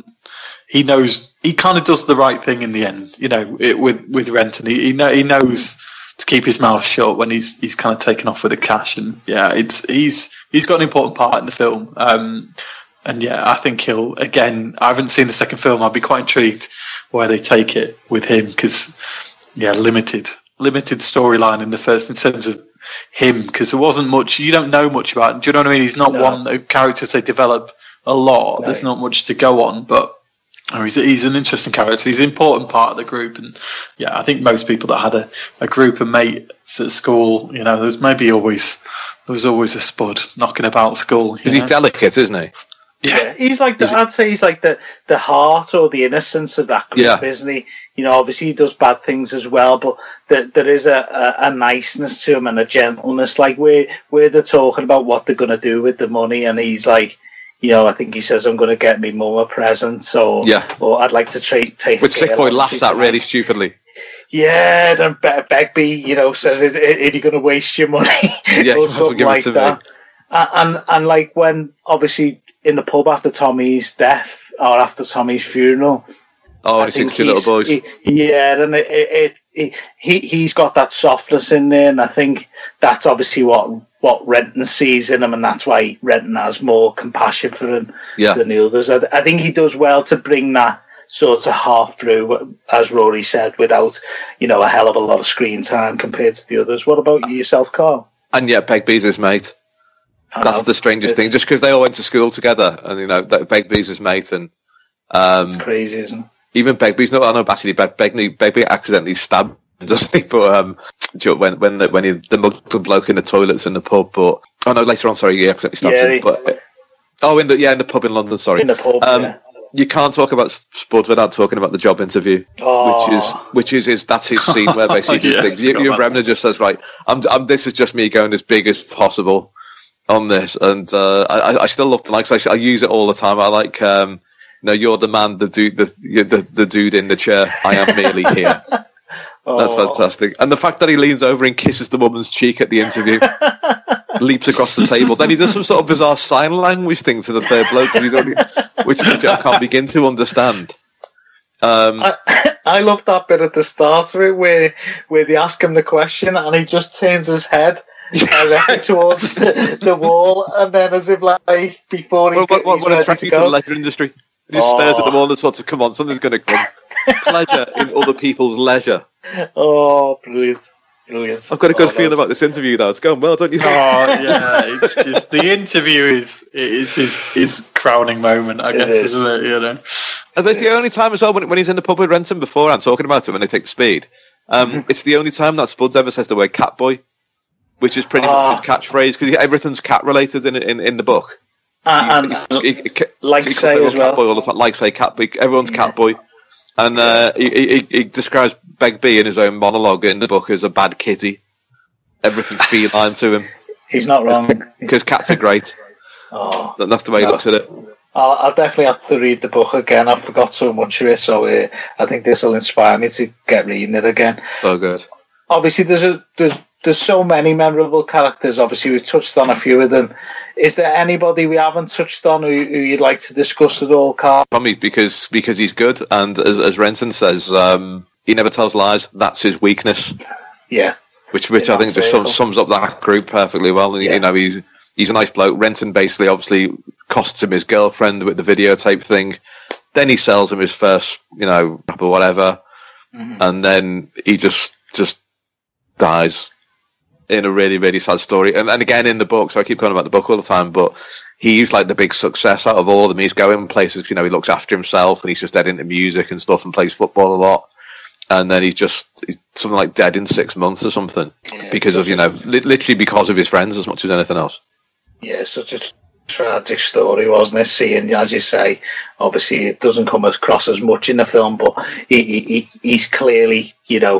knows he kind of does the right thing in the end, you know, with Renton. He knows to keep his mouth shut when he's kind of taken off with the cash, and yeah, he's got an important part in the film. And yeah, I think he'll, again, I haven't seen the second film. I'll be quite intrigued where they take it with him, because, yeah, limited storyline in the first in terms of him, because there wasn't much, you don't know much about him. Do you know what I mean? He's not one of characters they develop a lot. Right. There's not much to go on, but he's an interesting character. He's an important part of the group. And yeah, I think most people that had a group of mates at school, you know, there was always a Spud knocking about school. Because he's delicate, isn't he? Yeah, he's like I'd say he's like the heart or the innocence of that group, isn't he? You know, obviously he does bad things as well, but there is a niceness to him and a gentleness. Like where they're talking about what they're going to do with the money, and he's like, you know, I think he says, "I'm going to get me mum a present," or I'd like to take. Which Sick Boy laughs at really stupidly. Yeah, then Begbie, you know, says, "Are you going to waste your money?" Yeah, or something like that. And like when obviously in the pub after Tommy's death or after Tommy's funeral. Oh, he sings two little boys. And he's got that softness in there, and I think that's obviously what Renton sees in him, and that's why Renton has more compassion for him than the others. I think he does well to bring that sort of half through, as Rory said, without, you know, a hell of a lot of screen time compared to the others. What about yourself, Carl? And yet Begbie's his mate. That's the strangest thing, just because they all went to school together, and you know, Begbie's his mate, and it's crazy, isn't it? Even Begbie's not. I know actually, Begbie accidentally stabbed him, doesn't he? But when the mug bloke in the toilets in the pub, but later on, sorry, he accidentally stabbed him. But in the pub in London, sorry, in the pub. You can't talk about Spud without talking about the job interview, which is that's his scene where basically he just thinks. Remner just says, "Right, I'm. This is just me going as big as possible on this," and I still love the likes. I use it all the time. I like, you're the man, the dude in the chair. I am merely here. That's fantastic. And the fact that he leans over and kisses the woman's cheek at the interview, leaps across the table. Then he does some sort of bizarre sign language thing to the third bloke, which I can't begin to understand. I love that bit at the start of it where they ask him the question and he just turns his head towards the wall, and then as if like before he what attracts you to the leisure industry? He just stares at the wall and sort of, come on, something's going to come. Pleasure in other people's leisure. Oh, brilliant. I've got a good feeling about this interview, though. It's going well, don't you think? Oh, yeah. It's just the interview is his crowning moment, I guess, isn't it? You know? And it's the only time as well when he's in the pub with Renton beforehand talking about it when they take the speed. It's the only time that Spuds ever says the word Catboy, which is pretty much his catchphrase, because everything's cat related in the book. And like say as well. Catboy all the time, like say Catboy. Everyone's Catboy. And he describes Begbie in his own monologue in the book as a bad kitty. Everything's feline to him. He's not wrong. Because cats are great. That's the way he looks at it. I'll definitely have to read the book again. I forgot so much of it, so I think this will inspire me to get reading it again. Oh, good. Obviously, there's so many memorable characters. Obviously, we've touched on a few of them. Is there anybody we haven't touched on who you'd like to discuss at all, Carl? Probably because he's good, and as Renton says, he never tells lies. That's his weakness. Yeah. Which I think just sums up that group perfectly well. And, he's a nice bloke. Renton basically, obviously, costs him his girlfriend with the videotape thing. Then he sells him his first, or whatever, and then he just dies. In a really, really sad story. And again, in the book, so I keep going about the book all the time, but he's like the big success out of all of them. He's going places, he looks after himself and he's just dead into music and stuff and plays football a lot. And then he's something like dead in 6 months or something because of, literally because of his friends as much as anything else. Yeah, such a tragic story, wasn't it? Seeing, as you say, obviously it doesn't come across as much in the film, but he's clearly,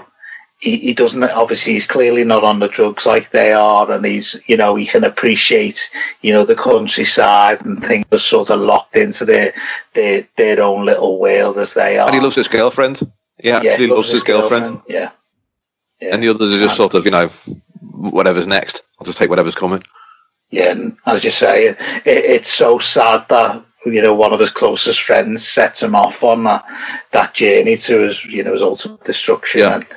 he doesn't, obviously he's clearly not on the drugs like they are, and he's, he can appreciate, the countryside and things are sort of locked into their own little world as they are. And he loves his girlfriend. He actually loves his girlfriend. Yeah. And the others are just sort of, whatever's next. I'll just take whatever's coming. Yeah, and as you say, it's so sad that, one of his closest friends sets him off on that journey to his ultimate destruction. Yeah. And,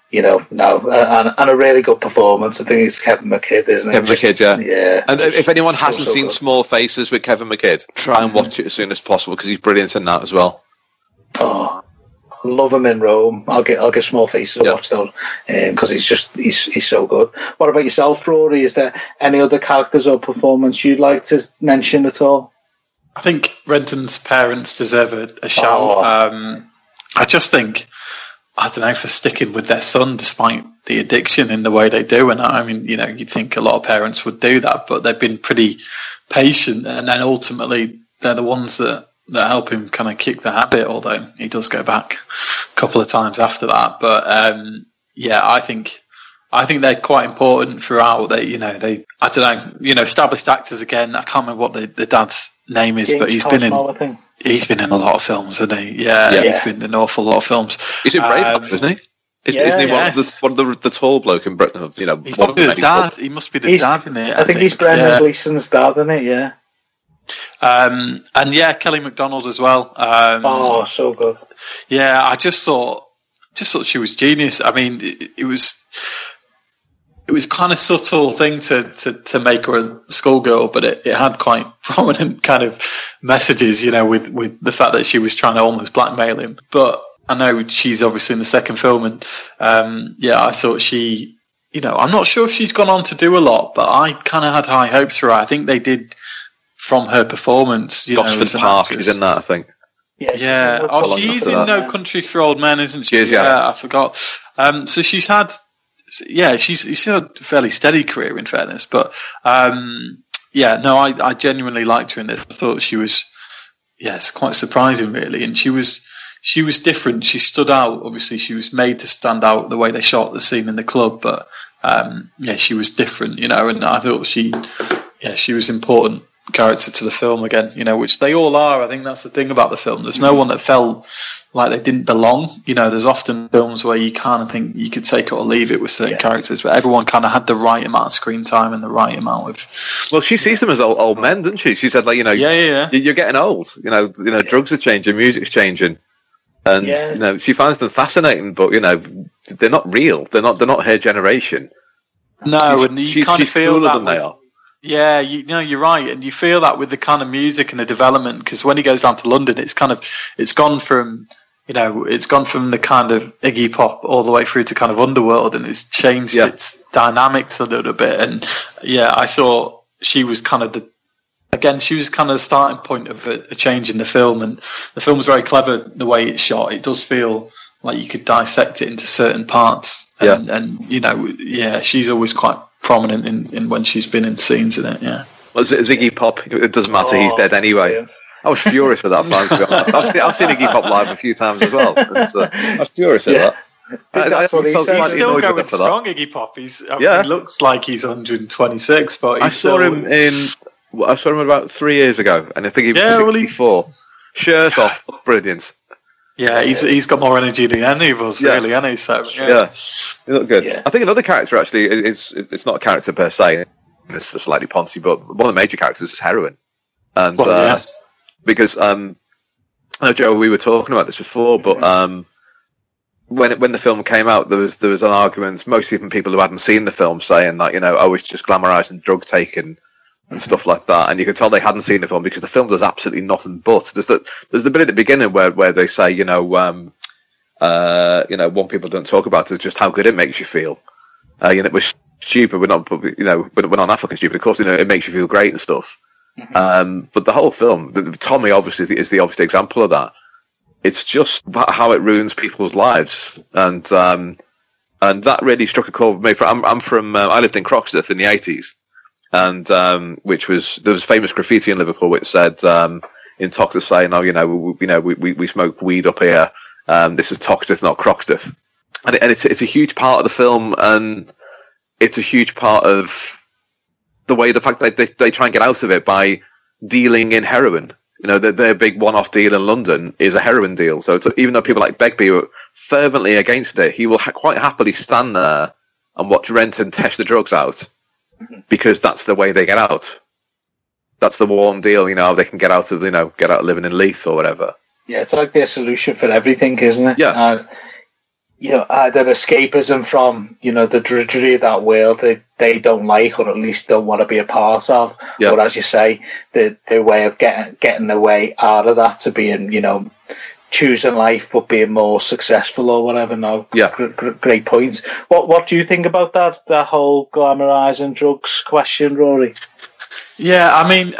and a really good performance. I think it's Kevin McKidd, isn't it? Kevin McKidd, yeah. Yeah. And if anyone hasn't seen Small Faces with Kevin McKidd, try and watch it as soon as possible because he's brilliant in that as well. Oh, love him in Rome. I'll get Small Faces to watch those because he's so good. What about yourself, Rory? Is there any other characters or performance you'd like to mention at all? I think Renton's parents deserve a shout. I just think, I don't know, for sticking with their son despite the addiction in the way they do. And I mean, you'd think a lot of parents would do that, but they've been pretty patient. And then ultimately, they're the ones that help him kind of kick the habit, although he does go back a couple of times after that. But I think they're quite important throughout. They I don't know, established actors again. I can't remember what the dad's name is, but he's been in a lot of films, hasn't he? Yeah, he's been in an awful lot of films. He's in Braveheart, isn't he? Isn't he one of the tall bloke in Britain? He must be the dad. He must be the dad in it. I think he's Brendan Gleeson's dad, isn't it? Yeah. And Kelly MacDonald as well. So good. Yeah, I just thought she was genius. I mean, it was kind of subtle thing to make her a schoolgirl, but it had quite prominent kind of messages, with the fact that she was trying to almost blackmail him. But I know she's obviously in the second film, and I thought she, I'm not sure if she's gone on to do a lot, but I kind of had high hopes for her. I think they did from her performance. Gosford Park is in that, I think. Yeah. She's in No Country for Old Men, isn't she? She is, yeah. I forgot. So she's had. Yeah, she's had a fairly steady career, in fairness. But I genuinely liked her in this. I thought she was, it's quite surprising, really. And she was different. She stood out. Obviously, she was made to stand out the way they shot the scene in the club. But she was different, and I thought she was important character to the film again, which they all are. I think that's the thing about the film. There's no one that felt like they didn't belong. There's often films where you kind of think you could take it or leave it with certain characters, but everyone kind of had the right amount of screen time and the right amount of. Well, she sees them as old men, doesn't she? She said, like, you're getting old. Drugs are changing, music's changing, and she finds them fascinating, but they're not real. They're not her generation. No, and you kind of feel cooler that than they are. Yeah, you're right, and you feel that with the kind of music and the development. Because when he goes down to London, it's gone from the kind of Iggy Pop all the way through to kind of Underworld, and it's changed its dynamics a little bit. And I thought she was kind of the starting point of a change in the film, and the film's very clever the way it's shot. It does feel like you could dissect it into certain parts, and she's always quite prominent in when she's been in scenes in it. Well, Iggy Pop, it doesn't matter, he's dead anyway. Brilliant. I was furious with that fan. I've seen Iggy Pop live a few times as well, and I was furious at that. He's still going strong, Iggy Pop. He looks like he's 126, but I saw him about 3 years ago, and I think he was 64. Shirt off, brilliant. Yeah, he's got more energy than any of us, really, hasn't he? So, he looked good. Yeah. I think another character actually it's not a character per se. It's slightly poncy, but one of the major characters is Heroin, and because I know, Joe, we were talking about this before, but when the film came out, there was an argument, mostly from people who hadn't seen the film, saying that it's just glamorising drug taking and stuff like that, and you could tell they hadn't seen the film because the film does absolutely nothing but. There's the bit at the beginning where they say, one people don't talk about is just how good it makes you feel. We're stupid, we're not that fucking stupid. Of course, it makes you feel great and stuff. But the whole film, Tommy obviously is the obvious example of that. It's just how it ruins people's lives, and that really struck a chord with me. I lived in Croxteth in the 80s. And there was famous graffiti in Liverpool which said in Toxteth saying, we smoke weed up here. This is Toxteth, not Croxteth. And it's a huge part of the film, and it's a huge part of the fact that they try and get out of it by dealing in heroin. Their big one-off deal in London is a heroin deal. So even though people like Begbie are fervently against it, he will quite happily stand there and watch Renton test the drugs out. Because that's the way they get out. That's the one deal, they can get out of living in Leith or whatever. Yeah, it's like their solution for everything, isn't it? Yeah. Either escapism from, the drudgery of that world that they don't like, or at least don't want to be a part of. Yeah. Or as you say, their way of getting their way out of that to being, choosing life but being more successful or whatever. No, great point. What do you think about that whole glamorising drugs question, Rory? Yeah, I mean,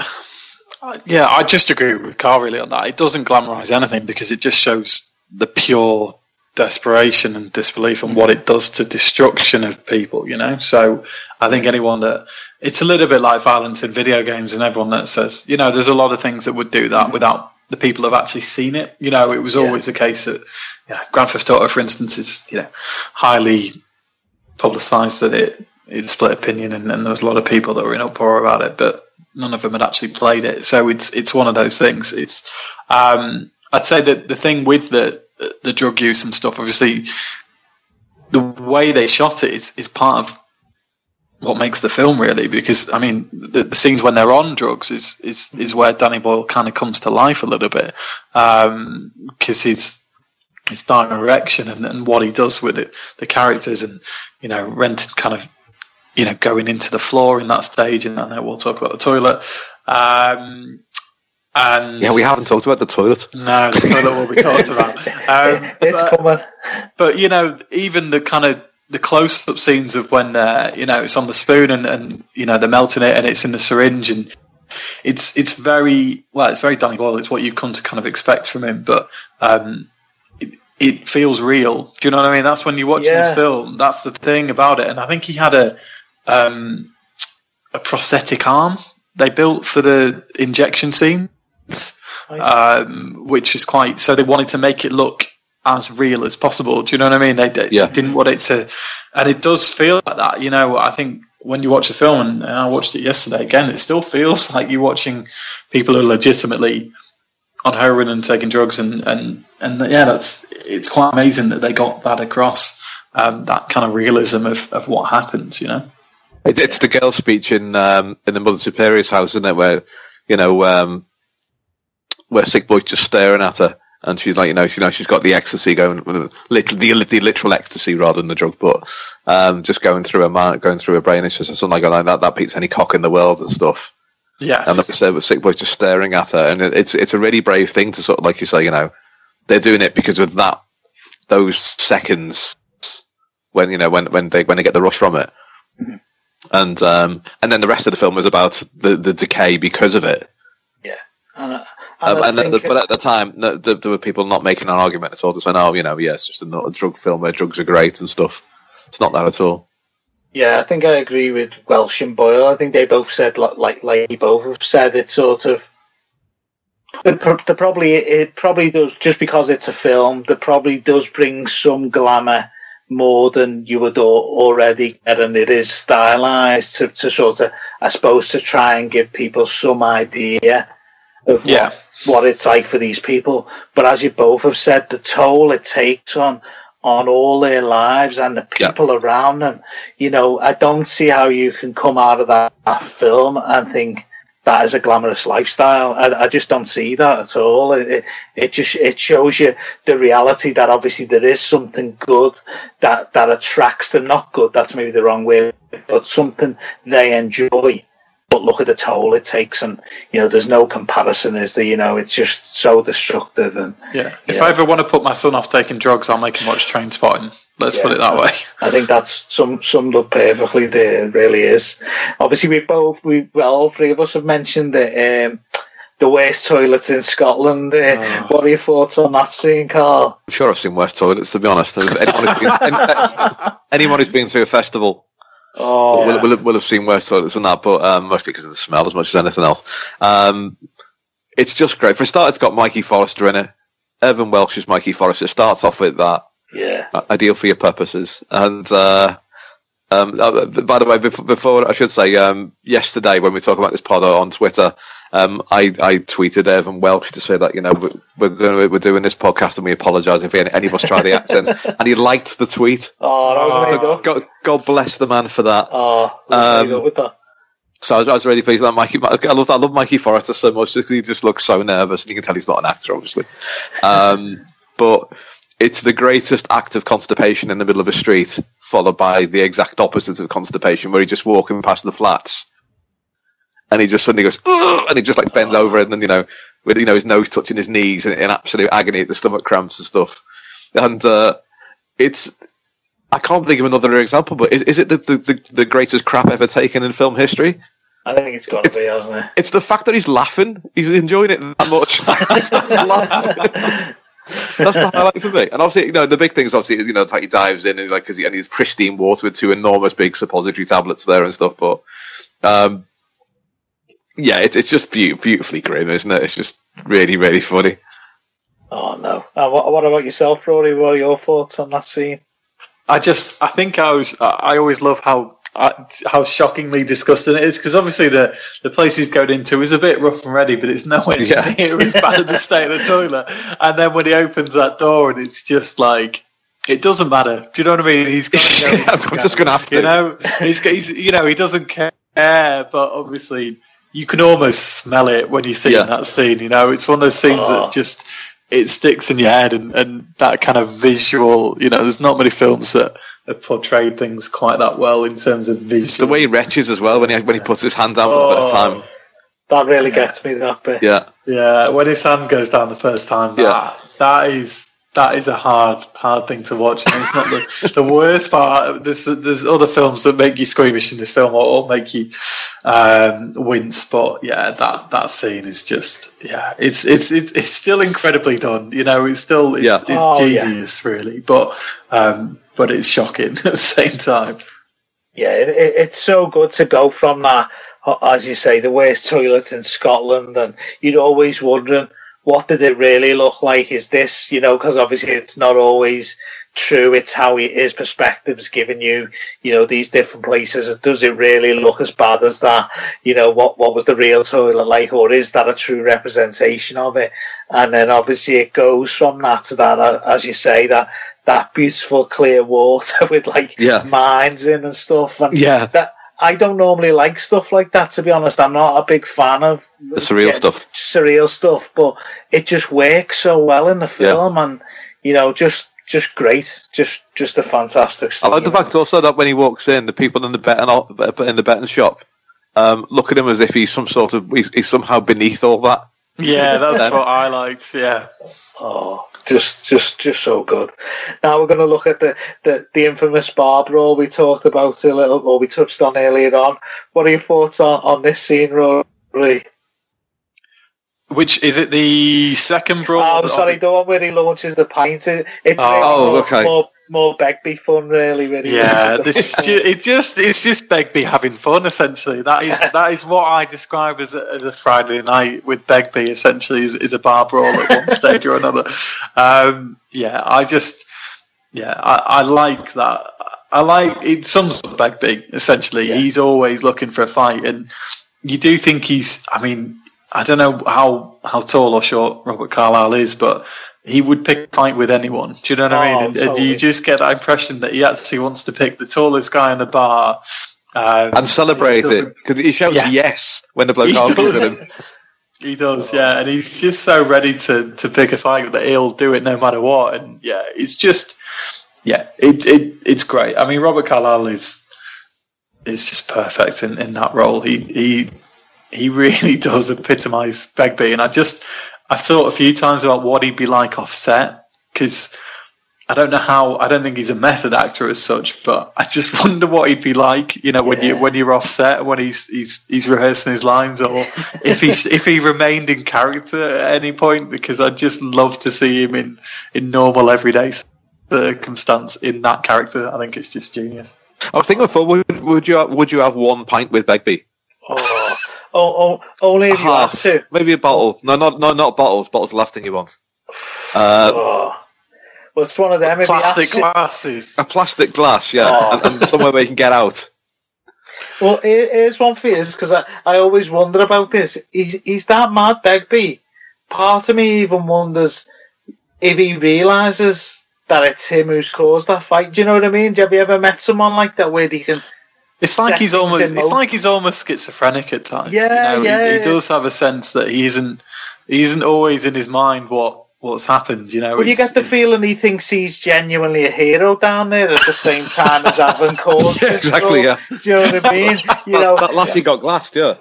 I just agree with Carl really on that. It doesn't glamorise anything because it just shows the pure desperation and disbelief on what it does to destruction of people, So I think it's a little bit like violence in video games, and everyone that says, there's a lot of things that would do that without the people have actually seen it. It was always the case that Grand Theft Auto, for instance, is highly publicised that it split opinion, and there was a lot of people that were in uproar about it, but none of them had actually played it. So it's one of those things. It's I'd say that the thing with the drug use and stuff, obviously, the way they shot it is part of what makes the film, really, because I mean the scenes when they're on drugs is where Danny Boyle kind of comes to life a little bit, because his direction and what he does with it, the characters, and Renton kind of going into the floor in that stage, and I know we'll talk about the toilet. And we haven't talked about the toilet. No, the toilet will be talked about. It's coming. But even the kind of the close-up scenes of when they're, it's on the spoon and they're melting it and it's in the syringe, and it's very Danny Boyle. It's what you come to kind of expect from him, but it feels real. Do you know what I mean? That's when you watch this film. That's the thing about it. And I think he had a prosthetic arm they built for the injection scenes. which is quite. So they wanted to make it look as real as possible. Do you know what I mean? They didn't want it to, and it does feel like that. You know, I think when you watch a film, and I watched it yesterday again, it still feels like you're watching people who are legitimately on heroin and taking drugs, and yeah, it's quite amazing that they got that across, that kind of realism of what happens. You know, it's the girl speech in the Mother Superior's house, isn't it? Where where Sick Boy's just staring at her. And she's like, she's got the ecstasy going, the literal ecstasy rather than the drug, but just going through her mind, going through her brain. It's just something like that beats any cock in the world and stuff. Yeah. And like I said, Sick Boy's just staring at her, and it's a really brave thing to sort of, like you say, they're doing it because of those seconds when they get the rush from it, and then the rest of the film is about the decay because of it. Yeah. But at the time, there were people not making an argument at all, just saying, it's just a drug film where drugs are great and stuff. It's not that at all. Yeah, I think I agree with Welsh and Boyle. I think they both said, like you both have said, it's sort of, it probably does, just because it's a film, that probably does bring some glamour more than you would already get, and it is stylized to sort of, I suppose, to try and give people some idea of what it's like for these people. But as you both have said, the toll it takes on all their lives and the people around them, I don't see how you can come out of that film and think that is a glamorous lifestyle. I just don't see that at all. It shows you the reality that obviously there is something good that attracts them. Not good, that's maybe the wrong word, but something they enjoy. But look at the toll it takes, and there's no comparison, is there? It's just so destructive. And if I ever want to put my son off taking drugs, I'll make him watch Trainspotting. Let's put it that way. I think that's summed up perfectly. There, it really is. Obviously, all three of us have mentioned the worst toilets in Scotland. What are your thoughts on that scene, Carl? I'm sure I've seen worse toilets, to be honest. Anyone who's been through a festival. We'll have seen worse toilets than that, but mostly because of the smell as much as anything else. It's just great. For a start, it's got Mikey Forrester in it. Evan Welsh is Mikey Forrester. It starts off with that. Yeah. Ideal for your purposes. And by the way, before I should say, yesterday when we talk about this pod on Twitter, I tweeted Evan Welsh to say that we're doing this podcast and we apologise if any of us try the accents, and he liked the tweet. Oh, that was really good. God bless the man for that. Oh, really good with that. So I was really pleased that Mikey. I love Mikey Forrester so much because he just looks so nervous, and you can tell he's not an actor, obviously. But it's the greatest act of constipation in the middle of a street, followed by the exact opposite of constipation, where he's just walking past the flats. And he just suddenly goes, ugh! And he just bends over, and then with his nose touching his knees in absolute agony at the stomach cramps and stuff. And I can't think of another example, but is it the greatest crap ever taken in film history? I think it's got to be, hasn't it? It's the fact that he's laughing. He's enjoying it that much. That's the highlight for me. And obviously, the big thing is obviously like he dives in and because he needs pristine water with 2 enormous big suppository tablets there and stuff. But it's just beautifully grim, isn't it? It's just really, really funny. Oh no! What about yourself, Rory? What are your thoughts on that scene? I always love how shockingly disgusting it is, because obviously the place he's going into is a bit rough and ready, but it's nowhere near as bad as the state of the toilet. And then when he opens that door, and it's just like, it doesn't matter. Do you know what I mean? He's got to go. I'm just going to have to. He's he doesn't care, but obviously you can almost smell it when you see that scene. It's one of those scenes that just, it sticks in your head, and that kind of visual, there's not many films that have portrayed things quite that well in terms of visual. It's the way he retches as well when he puts his hand down for the first time. That really gets me, that bit. Yeah, when his hand goes down the first time, that is a hard thing to watch. And it's not the worst part. There's other films that make you squeamish in this film or make you wince, but that scene is just it's still incredibly done. It's still genius really, but it's shocking at the same time. Yeah, it's so good to go from that, as you say, the worst toilet in Scotland, and you're always wondering what did it really look like? Is this, because obviously it's not always true. It's how his perspective is giving you, these different places. Does it really look as bad as that? What was the real toilet like, or is that a true representation of it? And then obviously it goes from that to that, as you say, that beautiful clear water with mines in and stuff. And that, I don't normally like stuff like that, to be honest. I'm not a big fan of the surreal stuff, but it just works so well in the film, and just great, just a fantastic scene. I like the fact also that when he walks in, the people in the betting shop look at him as if he's he's somehow beneath all that. Yeah, that's what I liked. Yeah. Oh, just so good. Now we're going to look at the infamous Barb role we talked about a little, or we touched on earlier on. What are your thoughts on this scene, Rory? Which is it? The second brawl? Oh, sorry, the one where he launches the pint. It's more Begbie fun, really. Yeah, it's just Begbie having fun. Essentially, that is what I describe as a Friday night with Begbie. Essentially, is a bar brawl at one stage or another. I like that. I like it. Sums up Begbie. Essentially, he's always looking for a fight, and you do think he's. I mean, I don't know how tall or short Robert Carlyle is, but he would pick a fight with anyone. Do you know what I mean? And you just get that impression that he actually wants to pick the tallest guy in the bar. And celebrate it, because he shouts yes when the bloke argues with him. He does, and he's just so ready to pick a fight that he'll do it no matter what. And it's just, it's great. I mean, Robert Carlyle is just perfect in that role. He really does epitomise Begbie, and I've thought a few times about what he'd be like off set, because I don't think he's a method actor as such, but I just wonder what he'd be like, when you're off set, when he's rehearsing his lines, or if he remained in character at any point, because I'd just love to see him in normal everyday circumstance in that character. I think it's just genius. I was thinking before, would you have one pint with Begbie? Only if you have to. Maybe a bottle. No, not bottles. Bottles are the last thing you want. Well, it's one of them. Plastic glasses. A plastic glass, and somewhere where you can get out. Well, here's one for you, because I always wonder about this. He's that mad, Begbie. Part of me even wonders if he realises that it's him who's caused that fight. Do you know what I mean? Have you ever met someone like that where he can... It's like he's almost schizophrenic at times. He does have a sense that he isn't always in his mind what's happened. Well, you get the feeling he thinks he's genuinely a hero down there at the same time as having caused it. Exactly. Yeah. Do you know what I mean? That last he got glassed. Yeah.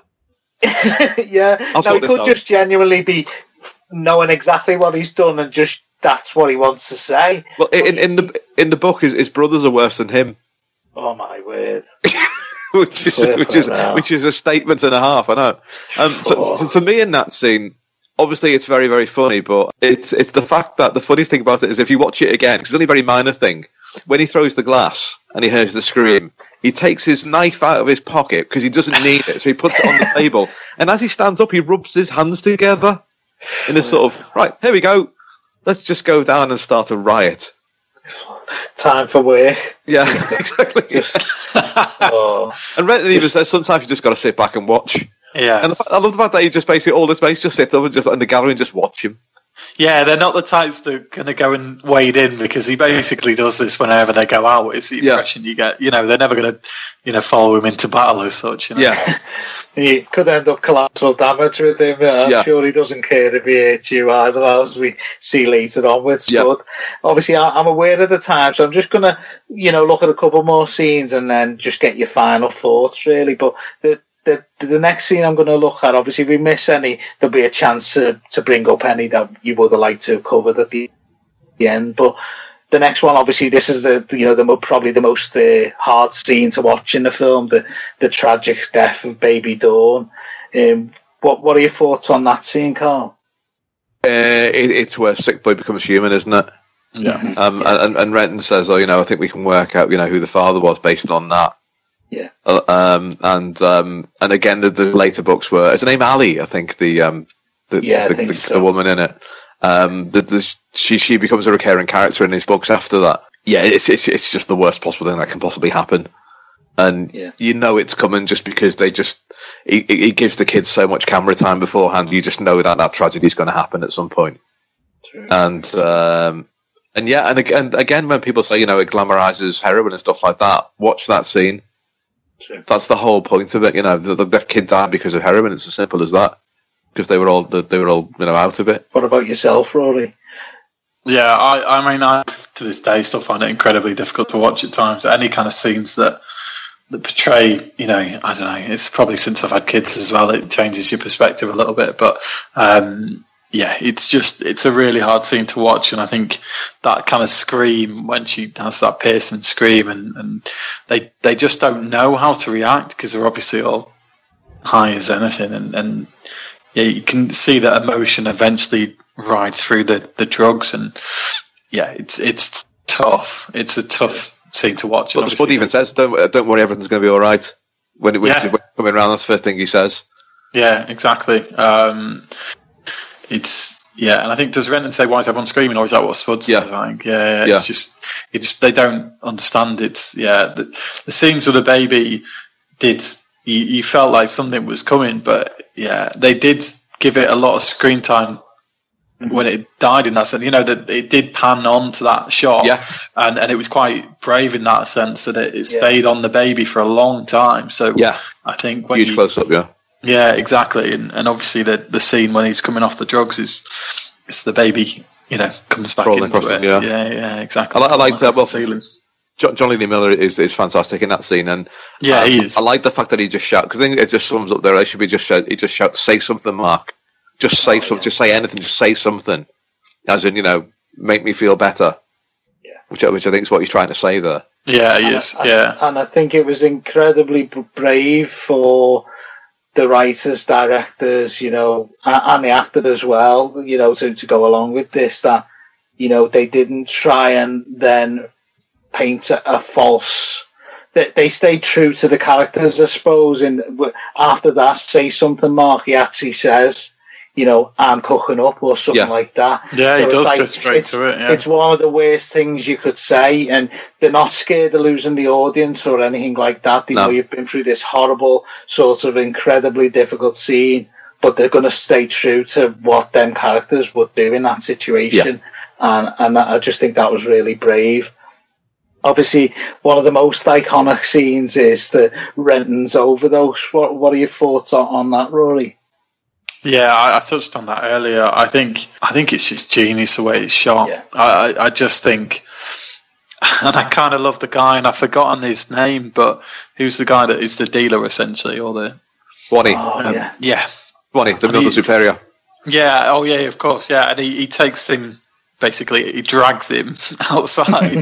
Now he could just genuinely be knowing exactly what he's done, and just that's what he wants to say. Well, in the book, his brothers are worse than him. Oh my word! which is a statement and a half. I know. So for me in that scene, obviously it's very, very funny, but it's the fact that the funniest thing about it is if you watch it again, because it's only a very minor thing. When he throws the glass and he hears the scream, he takes his knife out of his pocket because he doesn't need it, so he puts it on the table. And as he stands up, he rubs his hands together in a sort of, right, here we go. Let's just go down and start a riot. Time for work. Yeah, exactly. And Renton even says sometimes you just got to sit back and watch. Yeah, and I love the fact that he just basically all this mates just sit up and just in the gallery and just watch him. Yeah, they're not the types that are going to go and wade in, because he basically does this whenever they go out. It's the impression you get. They're never going to, follow him into battle as such. Yeah, you could end up collateral damage with him. I'm sure he doesn't care if he hits you either, as we see later on with Spud. Obviously, I'm aware of the time, so I'm just going to, look at a couple more scenes and then just get your final thoughts, really. But the next scene I'm going to look at, obviously, if we miss any, there'll be a chance to bring up any that you would have liked to have covered at the end. But the next one, obviously, this is probably the most hard scene to watch in the film, the tragic death of baby Dawn. What are your thoughts on that scene, Carl? It's where Sick Boy becomes human, isn't it? Yeah. And Renton says, I think we can work out, who the father was based on that. Yeah. And again, the later books were, is the name Ali? I think the the woman in it. She becomes a recurring character in his books after that. Yeah, it's just the worst possible thing that can possibly happen. And you know it's coming just because he gives the kids so much camera time beforehand. You just know that tragedy is going to happen at some point. True. And again, when people say, it glamorizes heroin and stuff like that, watch that scene. True. That's the whole point of it. The kid died because of heroin. It's as simple as that. Because they were all out of it. What about yourself, Rory? Yeah, I mean, I to this day still find it incredibly difficult to watch at times. Any kind of scenes that portray, I don't know. It's probably since I've had kids as well. It changes your perspective a little bit, but it's a really hard scene to watch. And I think that kind of scream when she has that piercing scream, and they just don't know how to react because they're obviously all high as anything, and you can see that emotion eventually ride through the drugs, and it's tough. It's a tough scene to watch. But Spud even says, "Don't worry, everything's going to be all right." When he's coming around, that's the first thing he says. Yeah, exactly. And I think, does Renton say, "Why is everyone screaming?" Or is that what Spud says? I think. Yeah. It's just they don't understand. It's the scenes with the baby did. You felt like something was coming, but they did give it a lot of screen time when it died in that sense. That it did pan on to that shot, and it was quite brave in that sense that it stayed on the baby for a long time. So I think when huge close up, yeah, exactly, and obviously the scene when he's coming off the drugs is the baby, comes back into it. Yeah, exactly. I like that. Well, Johnny Lee Miller is fantastic in that scene, and he is. I like the fact that he just shouts, because I think it just sums up the relationship. He just shouts, "Say something, Mark. Just say something. Just say anything. Just say something." As in, make me feel better. Yeah. Which I think is what he's trying to say there. Yeah, he is. And I think it was incredibly brave for the writers, directors, and the actor as well, to go along with this. That they didn't try and then paint a false. They stayed true to the characters, I suppose. And after that, "Say something, Mark," he actually says, "I'm cooking up," or something like that. Yeah, so he does go straight to it. Yeah. It's one of the worst things you could say, and they're not scared of losing the audience or anything like that. They know you've been through this horrible, sort of incredibly difficult scene, but they're going to stay true to what them characters would do in that situation. Yeah. And I just think that was really brave. Obviously, one of the most iconic scenes is the Renton's overdose. What are your thoughts on that, Rory? Yeah, I touched on that earlier. I think it's just genius the way it's shot. Yeah. I just think, and I kind of love the guy, and I've forgotten his name, but who's the guy that is the dealer essentially, or the Swanee? Swanee, the Milder Superior. Yeah, of course, yeah, and he takes him. Basically, he drags him outside,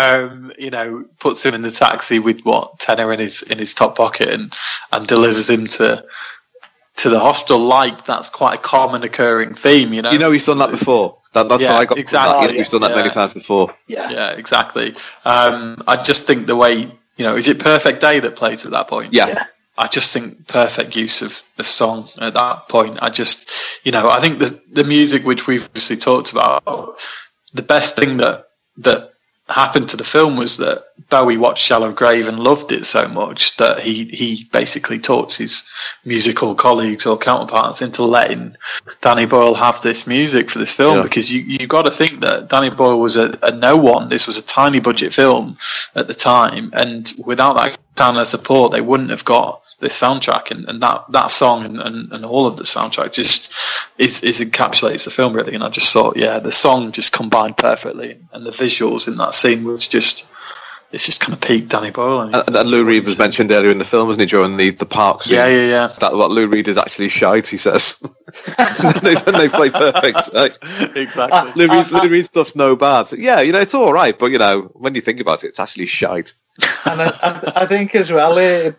puts him in the taxi with tenner in his top pocket, and delivers him to the hospital. Like that's quite a common occurring theme, he's done that before. That's what I got. Exactly. He's done that many times before. Yeah, exactly. I just think the way is it Perfect Day that plays at that point? Yeah. I just think perfect use of the song at that point. I just, I think the music which we've obviously talked about, the best thing that happened to the film was that Bowie watched Shallow Grave and loved it so much that he basically talked his musical colleagues or counterparts into letting Danny Boyle have this music for this film, because you got to think that Danny Boyle was a no one. This was a tiny budget film at the time, and without that kind of support, they wouldn't have got this soundtrack, and that song and all of the soundtrack just is encapsulates the film really. And I just thought, the song just combined perfectly, and the visuals in that scene was just kind of peak Danny Boyle. And Lou Reed was mentioned earlier in the film, wasn't he, during the park scene? Yeah. That what Lou Reed is actually shite, he says. and they play perfect. Right? Exactly. Lou Reed stuff's no bad. Yeah, it's all right, but when you think about it, it's actually shite. And I think as well,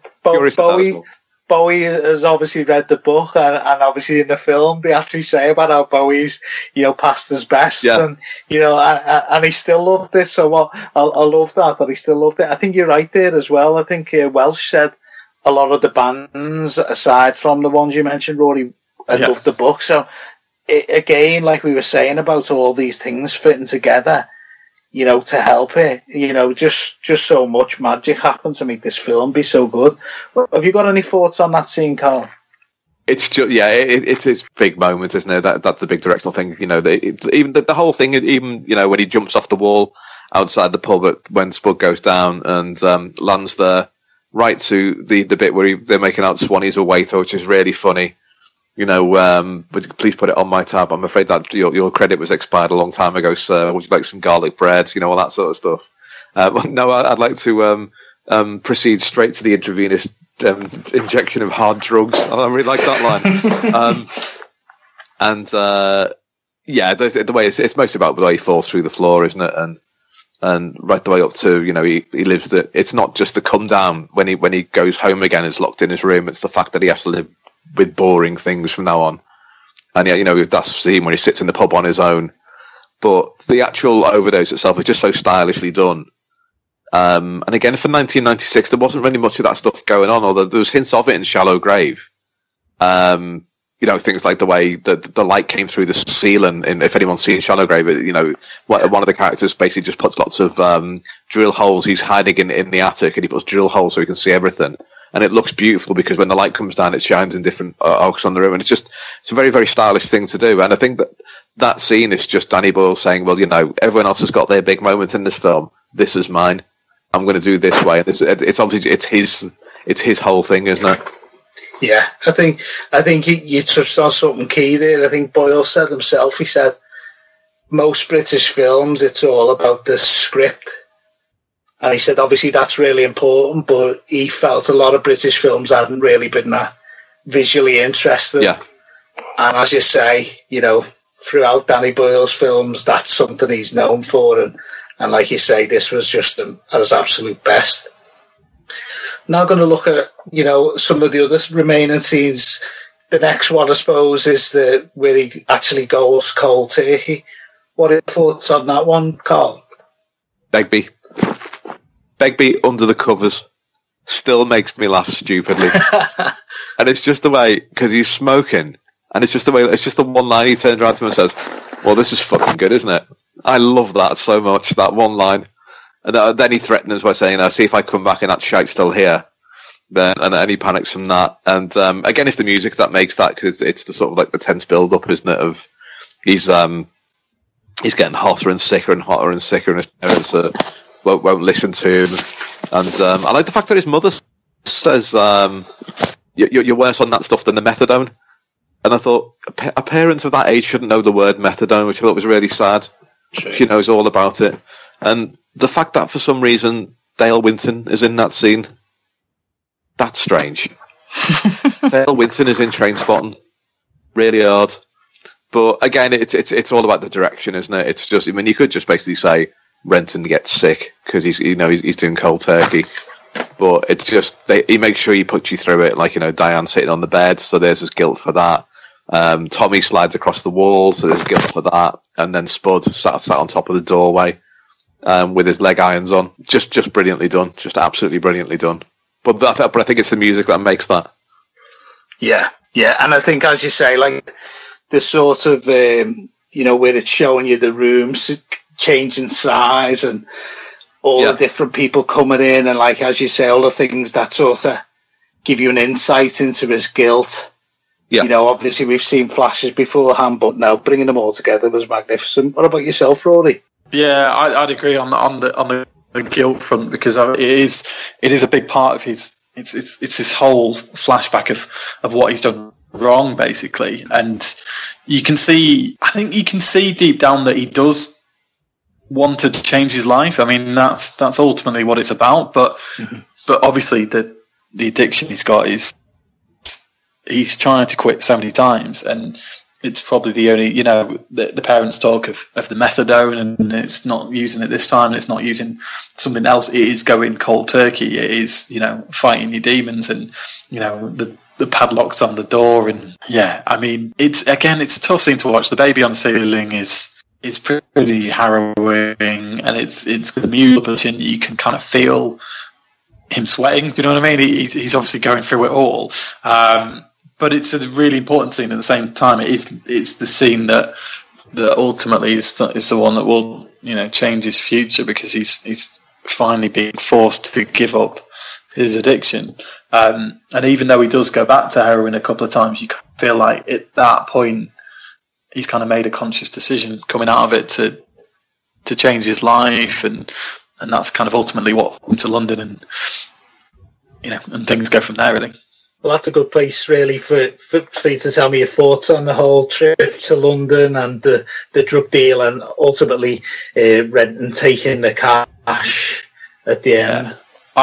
Bowie has obviously read the book, and obviously in the film they actually say about how Bowie's past his best, and and he still loved it. So I love that he still loved it. I think you're right there as well. I think Welsh said a lot of the bands, aside from the ones you mentioned, Rory, I love the book. So again, like we were saying about all these things fitting together, you know, to help it, you know, just so much magic happened to make this film be so good. Have you got any thoughts on that scene, Carl? It's just, it's his big moment, isn't it? That's the big directional thing. You know, even the whole thing, even, you know, when he jumps off the wall outside the pub when Spud goes down and lands there, right to the bit where they're making out Swanee's a waiter, which is really funny. You know, please put it on my tab. I'm afraid that your credit was expired a long time ago, sir. Would you like some garlic bread? You know, all that sort of stuff. No, I'd like to proceed straight to the intravenous injection of hard drugs. I really like that line. The way it's mostly about the way he falls through the floor, isn't it? And right the way up to, you know, he lives it's not just the come down when he goes home again, is locked in his room. It's the fact that he has to live with boring things from now on. And yeah, you know, that scene when he sits in the pub on his own. But the actual overdose itself is just so stylishly done. And again, for 1996, there wasn't really much of that stuff going on, although there was hints of it in Shallow Grave. You know, things like the way the light came through the ceiling. And if anyone's seen Shallow Grave, you know, one of the characters basically just puts lots of drill holes. He's hiding in the attic, and he puts drill holes so he can see everything. And it looks beautiful because when the light comes down, it shines in different arcs on the room. And it's a very, very stylish thing to do. And I think that scene is just Danny Boyle saying, well, you know, everyone else has got their big moment in this film. This is mine. I'm going to do this way. It's obviously it's his whole thing, isn't it? Yeah, I think you touched on something key there. I think Boyle said himself. He said most British films, it's all about the script, and he said obviously that's really important. But he felt a lot of British films hadn't really been that visually interesting. Yeah, and as you say, you know, throughout Danny Boyle's films, that's something he's known for, and like you say, this was just at his absolute best. Now going to look at, you know, some of the other remaining scenes. The next one, I suppose, is where he actually goes cold turkey. What are your thoughts on that one, Carl? Begbie under the covers still makes me laugh stupidly. And it's just the way, because he's smoking, and it's just the one line he turns around to him and says, well, this is fucking good, isn't it? I love that so much, that one line. And then he threatens by saying, see if I come back and that shite's still here. And he panics from that. And again, it's the music that makes that, because it's the sort of like the tense build-up, isn't it? Of he's getting hotter and sicker, and his parents won't listen to him. And I like the fact that his mother says, you're worse on that stuff than the methadone. And I thought, a parent of that age shouldn't know the word methadone, which I thought was really sad. True. She knows all about it. And the fact that for some reason Dale Winton is in that scene, that's strange. Dale Winton is in Trainspotting. Really odd. But again, it's all about the direction, isn't it? It's just, I mean, you could just basically say Renton gets sick because he's doing cold turkey. But it's just, he makes sure he puts you through it. Like, you know, Diane sitting on the bed, so there's his guilt for that. Tommy slides across the wall, so there's guilt for that. And then Spud sat on top of the doorway with his leg irons on. Just brilliantly done. Just absolutely brilliantly done. But I think it's the music that makes that. Yeah. And I think, as you say, like the sort of, you know, where it's showing you the rooms changing size and all the different people coming in, and like, as you say, all the things that sort of give you an insight into his guilt. Yeah. You know, obviously we've seen flashes beforehand, but now bringing them all together was magnificent. What about yourself, Rory? Yeah, I'd agree on the guilt front, because it is a big part of his. It's this whole flashback of what he's done wrong, basically, and you can see deep down that he does want to change his life. I mean, that's ultimately what it's about. But obviously the addiction he's got is he's trying to quit so many times, and it's probably the only, you know, the parents talk of the methadone, and it's not using it this time, and it's not using something else. It is going cold turkey. It is, you know, fighting your demons, and, you know, the padlocks on the door. And yeah, I mean, it's a tough scene to watch. The baby on the ceiling is pretty harrowing, and it's the music, and you can kind of feel him sweating. You know what I mean? He's obviously going through it all. but it's a really important scene at the same time. It's the scene that ultimately is the one that will, you know, change his future, because he's finally being forced to give up his addiction. And even though he does go back to heroin a couple of times, you feel like at that point he's kind of made a conscious decision coming out of it to change his life, and that's kind of ultimately what went to London, and you know, and things go from there, really. Well, that's a good place, really, for you to tell me your thoughts on the whole trip to London and the drug deal, and ultimately Renton taking the cash at the end.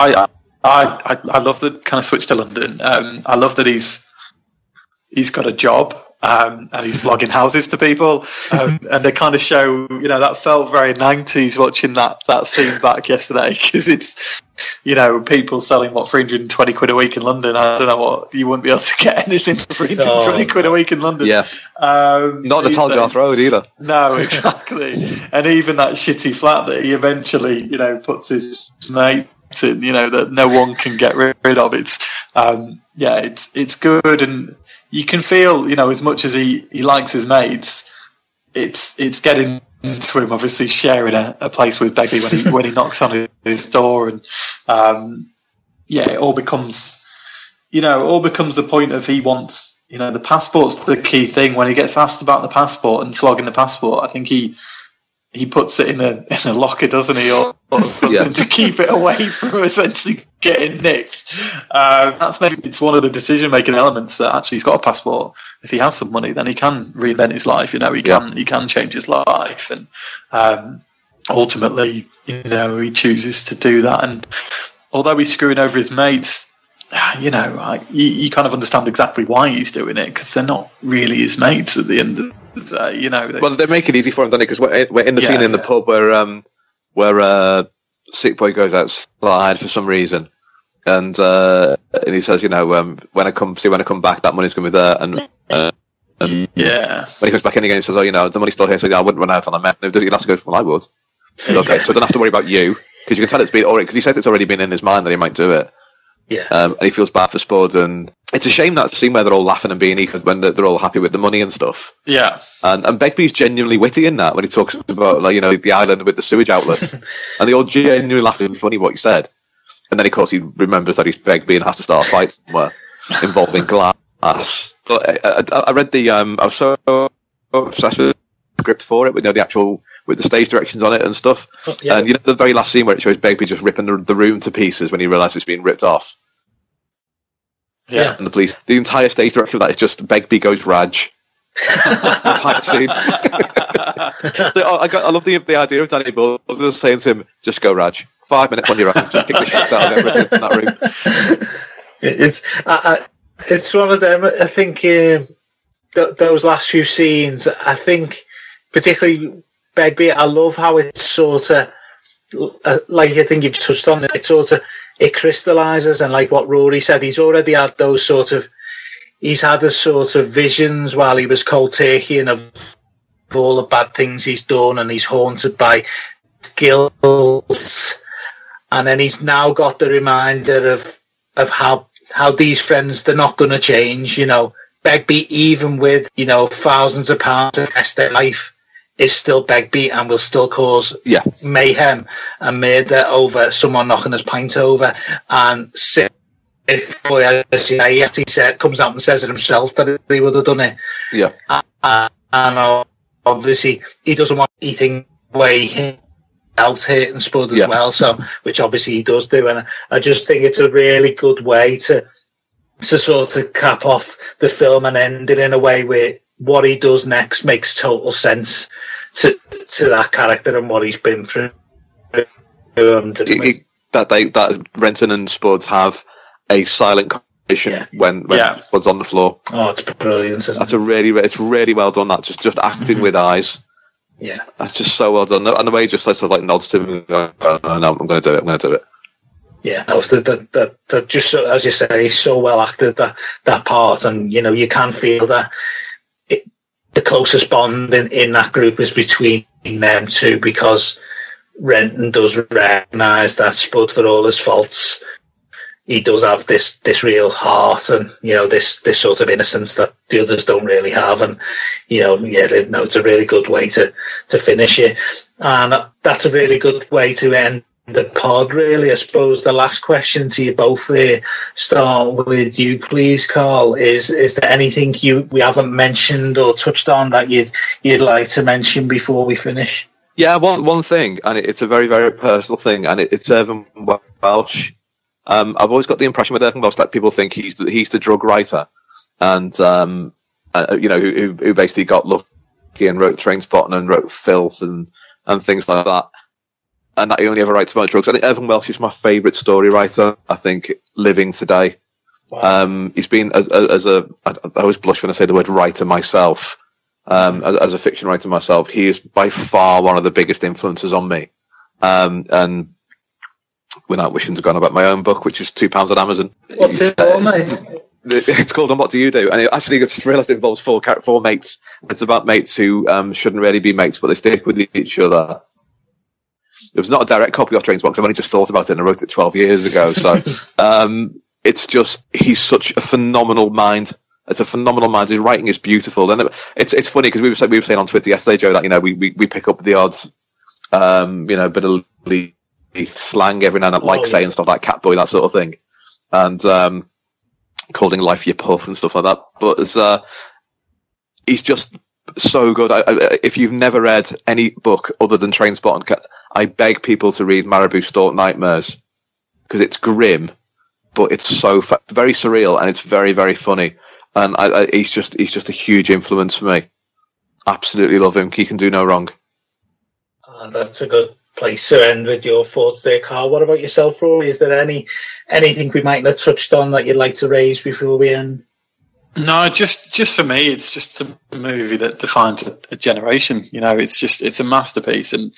I love the kind of switch to London. I love that he's got a job, and he's vlogging houses to people, and they kind of show, you know, that felt very 90s watching that scene back yesterday, because it's, you know, people selling 320 quid a week in London. I don't know what, you wouldn't be able to get anything for 320 quid a week in London. Yeah, not the Telegraph Road either. No, exactly. And even that shitty flat that he eventually, you know, puts his mate in, you know, that no one can get rid of. It's it's good, and you can feel, you know, as much as he likes his mates, it's getting into him, obviously sharing a place with Begbie when he knocks on his door, and it all becomes the point of, he wants, you know, the passport's the key thing. When he gets asked about the passport and flogging the passport, I think he puts it in a locker, doesn't he, or something, to keep it away from essentially getting nicked. That's maybe it's one of the decision-making elements, that actually he's got a passport. If he has some money, then he can reinvent his life. You know, he can change his life, and ultimately, you know, he chooses to do that. And although he's screwing over his mates, you know, you kind of understand exactly why he's doing it, because they're not really his mates at the end of the day, you know. Well, they make it easy for him, don't they? Because we're in the scene in the pub where Sick Boy goes outside for some reason, and he says, you know, when I come back, that money's going to be there, and when he comes back in again, he says, oh, you know, the money's still here, so I wouldn't run out on a meth. You'll have to go for, well, I would. Okay, so I don't have to worry about you, because you can tell it's been already, because he says it's already been in his mind that he might do it. Yeah. And he feels bad for Spud, and it's a shame that scene where they're all laughing and being equal when they're all happy with the money and stuff. Yeah. And Begbie's genuinely witty in that, when he talks about, like, you know, the island with the sewage outlet, and they all genuinely laugh and funny what he said. And then, of course, he remembers that he's Begbie and has to start a fight somewhere involving glass. But I read I was so obsessed with the script for it, with, you know, the actual, with the stage directions on it and stuff. And, you know, the very last scene where it shows Begbie just ripping the room to pieces when he realises it's being ripped off. Yeah. And the police. The entire stage direction of that is just Begbie goes Raj. Entire scene. I love the idea of Danny Bull just saying to him, just go Raj. 5 minutes on your own, just kick the shit out of everything in that room. It's one of them, I think, those last few scenes, I think, particularly Begbie, I love how it's sort of, like I think you've touched on, it crystallises, and like what Rory said, he's already had those sort of visions while he was cold turkey, and of all the bad things he's done, and he's haunted by guilt, and then he's now got the reminder of how these friends, they're not going to change, you know. Begbie, even with, you know, thousands of pounds to test their life, is still Begbie and will still cause mayhem and murder over someone knocking his pint over. And Sick Boy, he actually comes out and says it himself that he would have done it. Yeah. And obviously he doesn't want anything way out hitting Spud as well, so, which obviously he does do. And I just think it's a really good way to sort of cap off the film and end it in a way where what he does next makes total sense to that character and what he's been through. That Renton and Spud have a silent conversation when Spud's on the floor. Oh, it's brilliant. It's really well done. That's just acting with eyes. Yeah, that's just so well done. And the way he just sort of like nods to him, no, I'm going to do it. Yeah, that just, as you say, he's so well acted, that part, and you know, you can feel that the closest bond in that group is between them two, because Renton does recognise that Spud, for all his faults, he does have this real heart and, you know, this sort of innocence that the others don't really have. And, you know, it's a really good way to finish it. And that's a really good way to end the pod, really. I suppose the last question to you both there, start with you, please, Carl. Is there anything we haven't mentioned or touched on that you'd like to mention before we finish? Yeah, one thing, and it's a very, very personal thing, and it's Irvine Welsh. I've always got the impression with Irvine Welsh that people think he's the drug writer, and you know, who basically got lucky and wrote Trainspotting and wrote Filth and things like that, and that he only ever writes about drugs. I think Irvine Welsh is my favourite story writer, I think, living today. Wow. He's been I always blush when I say the word writer myself. As a fiction writer myself, he is by far one of the biggest influences on me. And without wishing to go on about my own book, which is £2 on Amazon. What's it called, mate? It's called And What Do You Do? And I just realised it involves four mates. It's about mates who shouldn't really be mates, but they stick with each other. It was not a direct copy of Trainspotting, because I've only just thought about it and I wrote it 12 years ago. So it's just, he's such a phenomenal mind. It's a phenomenal mind. His writing is beautiful. And it's funny because we were saying on Twitter yesterday, Joe, that, you know, we pick up the odds, you know, bit of slang every now and then, like saying stuff like catboy, that sort of thing. And calling life your puff and stuff like that. But he's just so good. If you've never read any book other than Trainspotting, I beg people to read Marabou Stalk Nightmares, because it's grim, but it's so very surreal, and it's very, very funny. And he's just a huge influence for me. Absolutely love him. He can do no wrong. That's a good place to end with your thoughts there, Carl. What about yourself, Rory? Is there anything we might not have touched on that you'd like to raise before we end? No, just for me, it's just a movie that defines a generation. You know, it's a masterpiece. And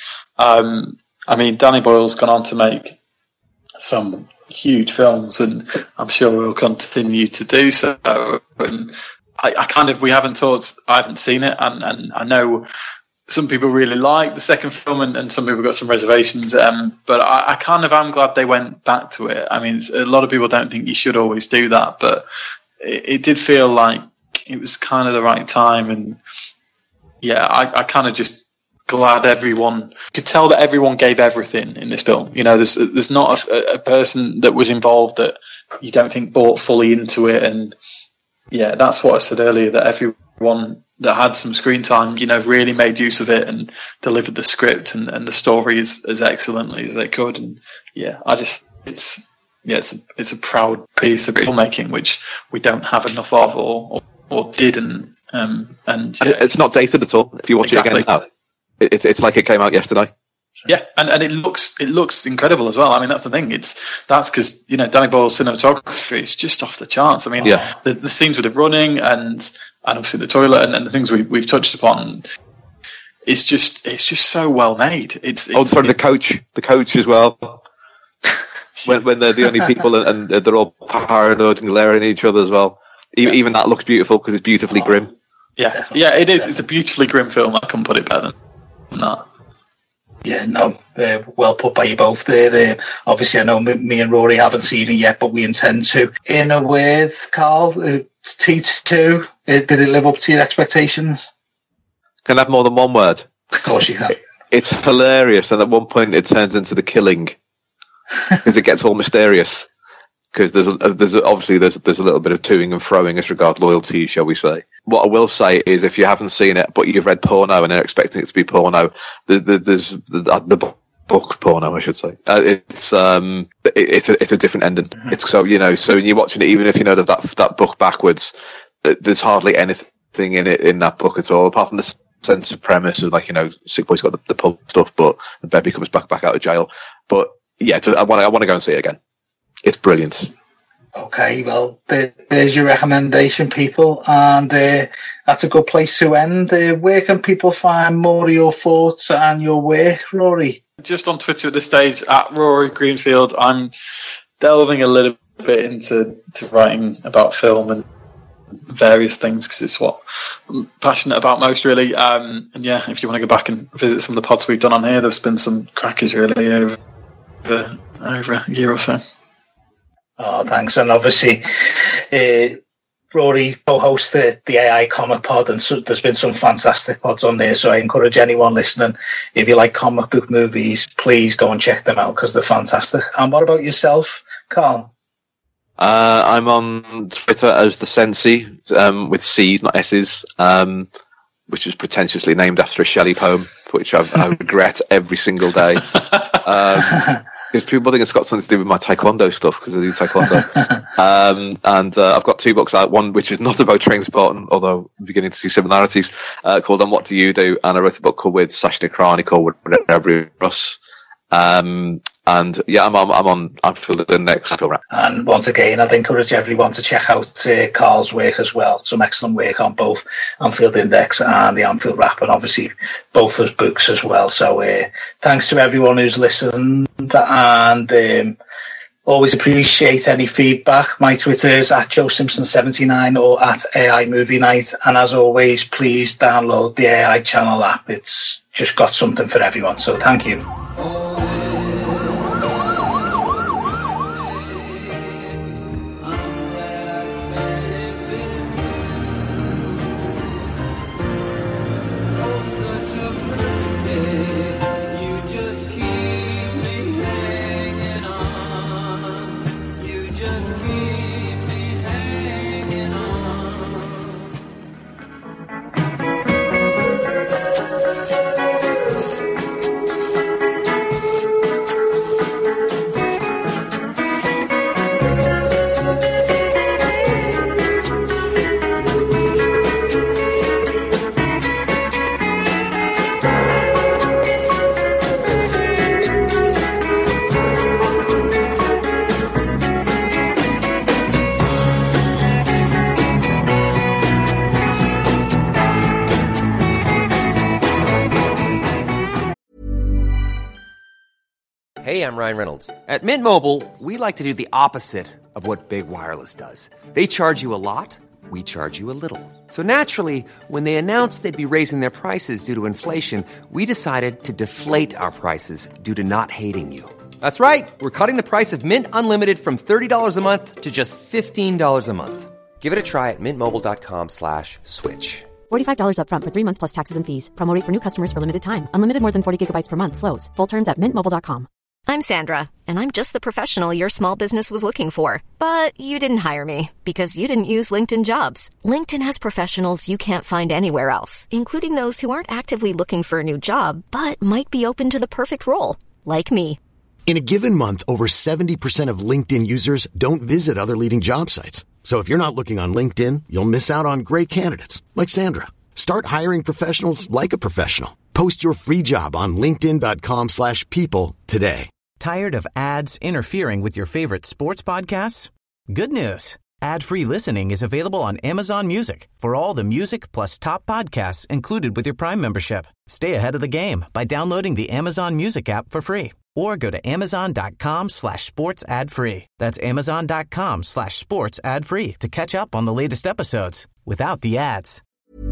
I mean, Danny Boyle's gone on to make some huge films, and I'm sure we'll continue to do so. And we haven't talked. I haven't seen it, and I know some people really like the second film, and some people got some reservations. But I kind of am glad they went back to it. I mean, a lot of people don't think you should always do that, but it did feel like it was kind of the right time. And yeah, I kind of just glad everyone could tell that everyone gave everything in this film. You know, there's not a person that was involved that you don't think bought fully into it. And yeah, that's what I said earlier, that everyone that had some screen time, you know, really made use of it and delivered the script and the story as excellently as they could. And yeah, it's a proud piece of filmmaking which we don't have enough of or didn't. And yeah, it's not dated at all. If you watch it again now, it's like it came out yesterday. Yeah, and it looks incredible as well. I mean, that's the thing. That's because, you know, Danny Boyle's cinematography is just off the charts. I mean, yeah, the scenes with the running and obviously the toilet and the things we've touched upon. It's just so well made. The coach as well. when they're the only people and they're all paranoid and glaring at each other as well. Even that looks beautiful because it's beautifully grim. Yeah, yeah, it is. It's a beautifully grim film. I couldn't put it better than that. Yeah, no, well put by you both there. Obviously, I know me and Rory haven't seen it yet, but we intend to. In a word, Carl, T2, did it live up to your expectations? Can I have more than one word? Of course you can. It's hilarious, and at one point it turns into The Killing, because it gets all mysterious. Because there's obviously a little bit of toing and froing as regard loyalty, shall we say. What I will say is, if you haven't seen it, but you've read porno and are expecting it to be porno, there's the book porno, I should say. It's a different ending. It's so, you know, so when you're watching it, even if you know that book backwards, there's hardly anything in it, in that book at all, apart from the sense of premise of, like, you know, Sick Boy's got the pub stuff, but the baby comes back out of jail. But yeah, I want to go and see it again. It's brilliant. Okay, well, there's your recommendation, people, and that's a good place to end. Where can people find more of your thoughts and your work, Rory? Just on Twitter at this stage, at Rory Greenfield. I'm delving a little bit into writing about film and various things, because it's what I'm passionate about most, really. And yeah, if you want to go back and visit some of the pods we've done on here, there's been some crackers really over a year or so. Oh, thanks. And obviously, Rory co-hosts the AI Comic Pod, and so there's been some fantastic pods on there. So I encourage anyone listening, if you like comic book movies, please go and check them out because they're fantastic. And what about yourself, Carl? I'm on Twitter as the Sensi, with C's, not S's, which is pretentiously named after a Shelley poem, which I regret every single day. Because people think it's got something to do with my taekwondo stuff, because I do taekwondo. And I've got 2 books out, one which is not about Trainspotting, although I'm beginning to see similarities, called And What Do You Do? And I wrote a book called with Sash Nikrani called Whenever Us. And yeah, I'm on Anfield Index. And once again, I'd encourage everyone to check out Carl's work as well. Some excellent work on both Anfield Index and the Anfield Wrap, and obviously both those books as well. So thanks to everyone who's listened, and always appreciate any feedback. My Twitter is @JoeSimpson79 or @AI Movie Night. And as always, please download the AI Channel app. It's just got something for everyone. So thank you. Hey, I'm Ryan Reynolds. At Mint Mobile, we like to do the opposite of what Big Wireless does. They charge you a lot, we charge you a little. So naturally, when they announced they'd be raising their prices due to inflation, we decided to deflate our prices due to not hating you. That's right. We're cutting the price of Mint Unlimited from $30 a month to just $15 a month. Give it a try at mintmobile.com/switch. $45 up front for 3 months plus taxes and fees. Promo rate for new customers for limited time. Unlimited more than 40 gigabytes per month. Slows full terms at mintmobile.com. I'm Sandra, and I'm just the professional your small business was looking for. But you didn't hire me because you didn't use LinkedIn Jobs. LinkedIn has professionals you can't find anywhere else, including those who aren't actively looking for a new job, but might be open to the perfect role, like me. In a given month, over 70% of LinkedIn users don't visit other leading job sites. So if you're not looking on LinkedIn, you'll miss out on great candidates like Sandra. Start hiring professionals like a professional. Post your free job on linkedin.com/people today. Tired of ads interfering with your favorite sports podcasts? Good news. Ad-free listening is available on Amazon Music for all the music plus top podcasts included with your Prime membership. Stay ahead of the game by downloading the Amazon Music app for free or go to amazon.com/sports ad free. That's amazon.com/sports ad free to catch up on the latest episodes without the ads.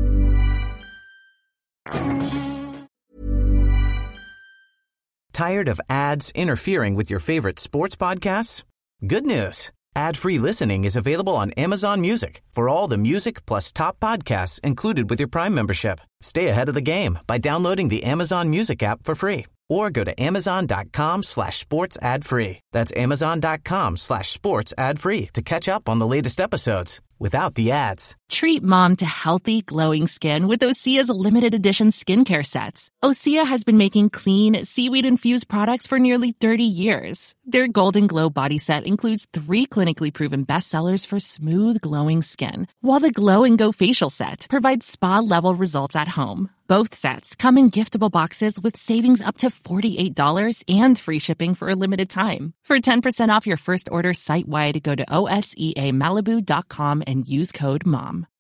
Tired of ads interfering with your favorite sports podcasts? Good news. Ad-free listening is available on Amazon Music for all the music plus top podcasts included with your Prime membership. Stay ahead of the game by downloading the Amazon Music app for free or go to amazon.com/sports ad free. That's amazon.com/sports ad free to catch up on the latest episodes without the ads. Treat mom to healthy, glowing skin with Osea's limited edition skincare sets. Osea has been making clean, seaweed-infused products for nearly 30 years. Their Golden Glow body set includes 3 clinically proven bestsellers for smooth, glowing skin, while the Glow and Go facial set provides spa-level results at home. Both sets come in giftable boxes with savings up to $48 and free shipping for a limited time. For 10% off your first order site-wide, go to OSEAMalibu.com and use code MOM.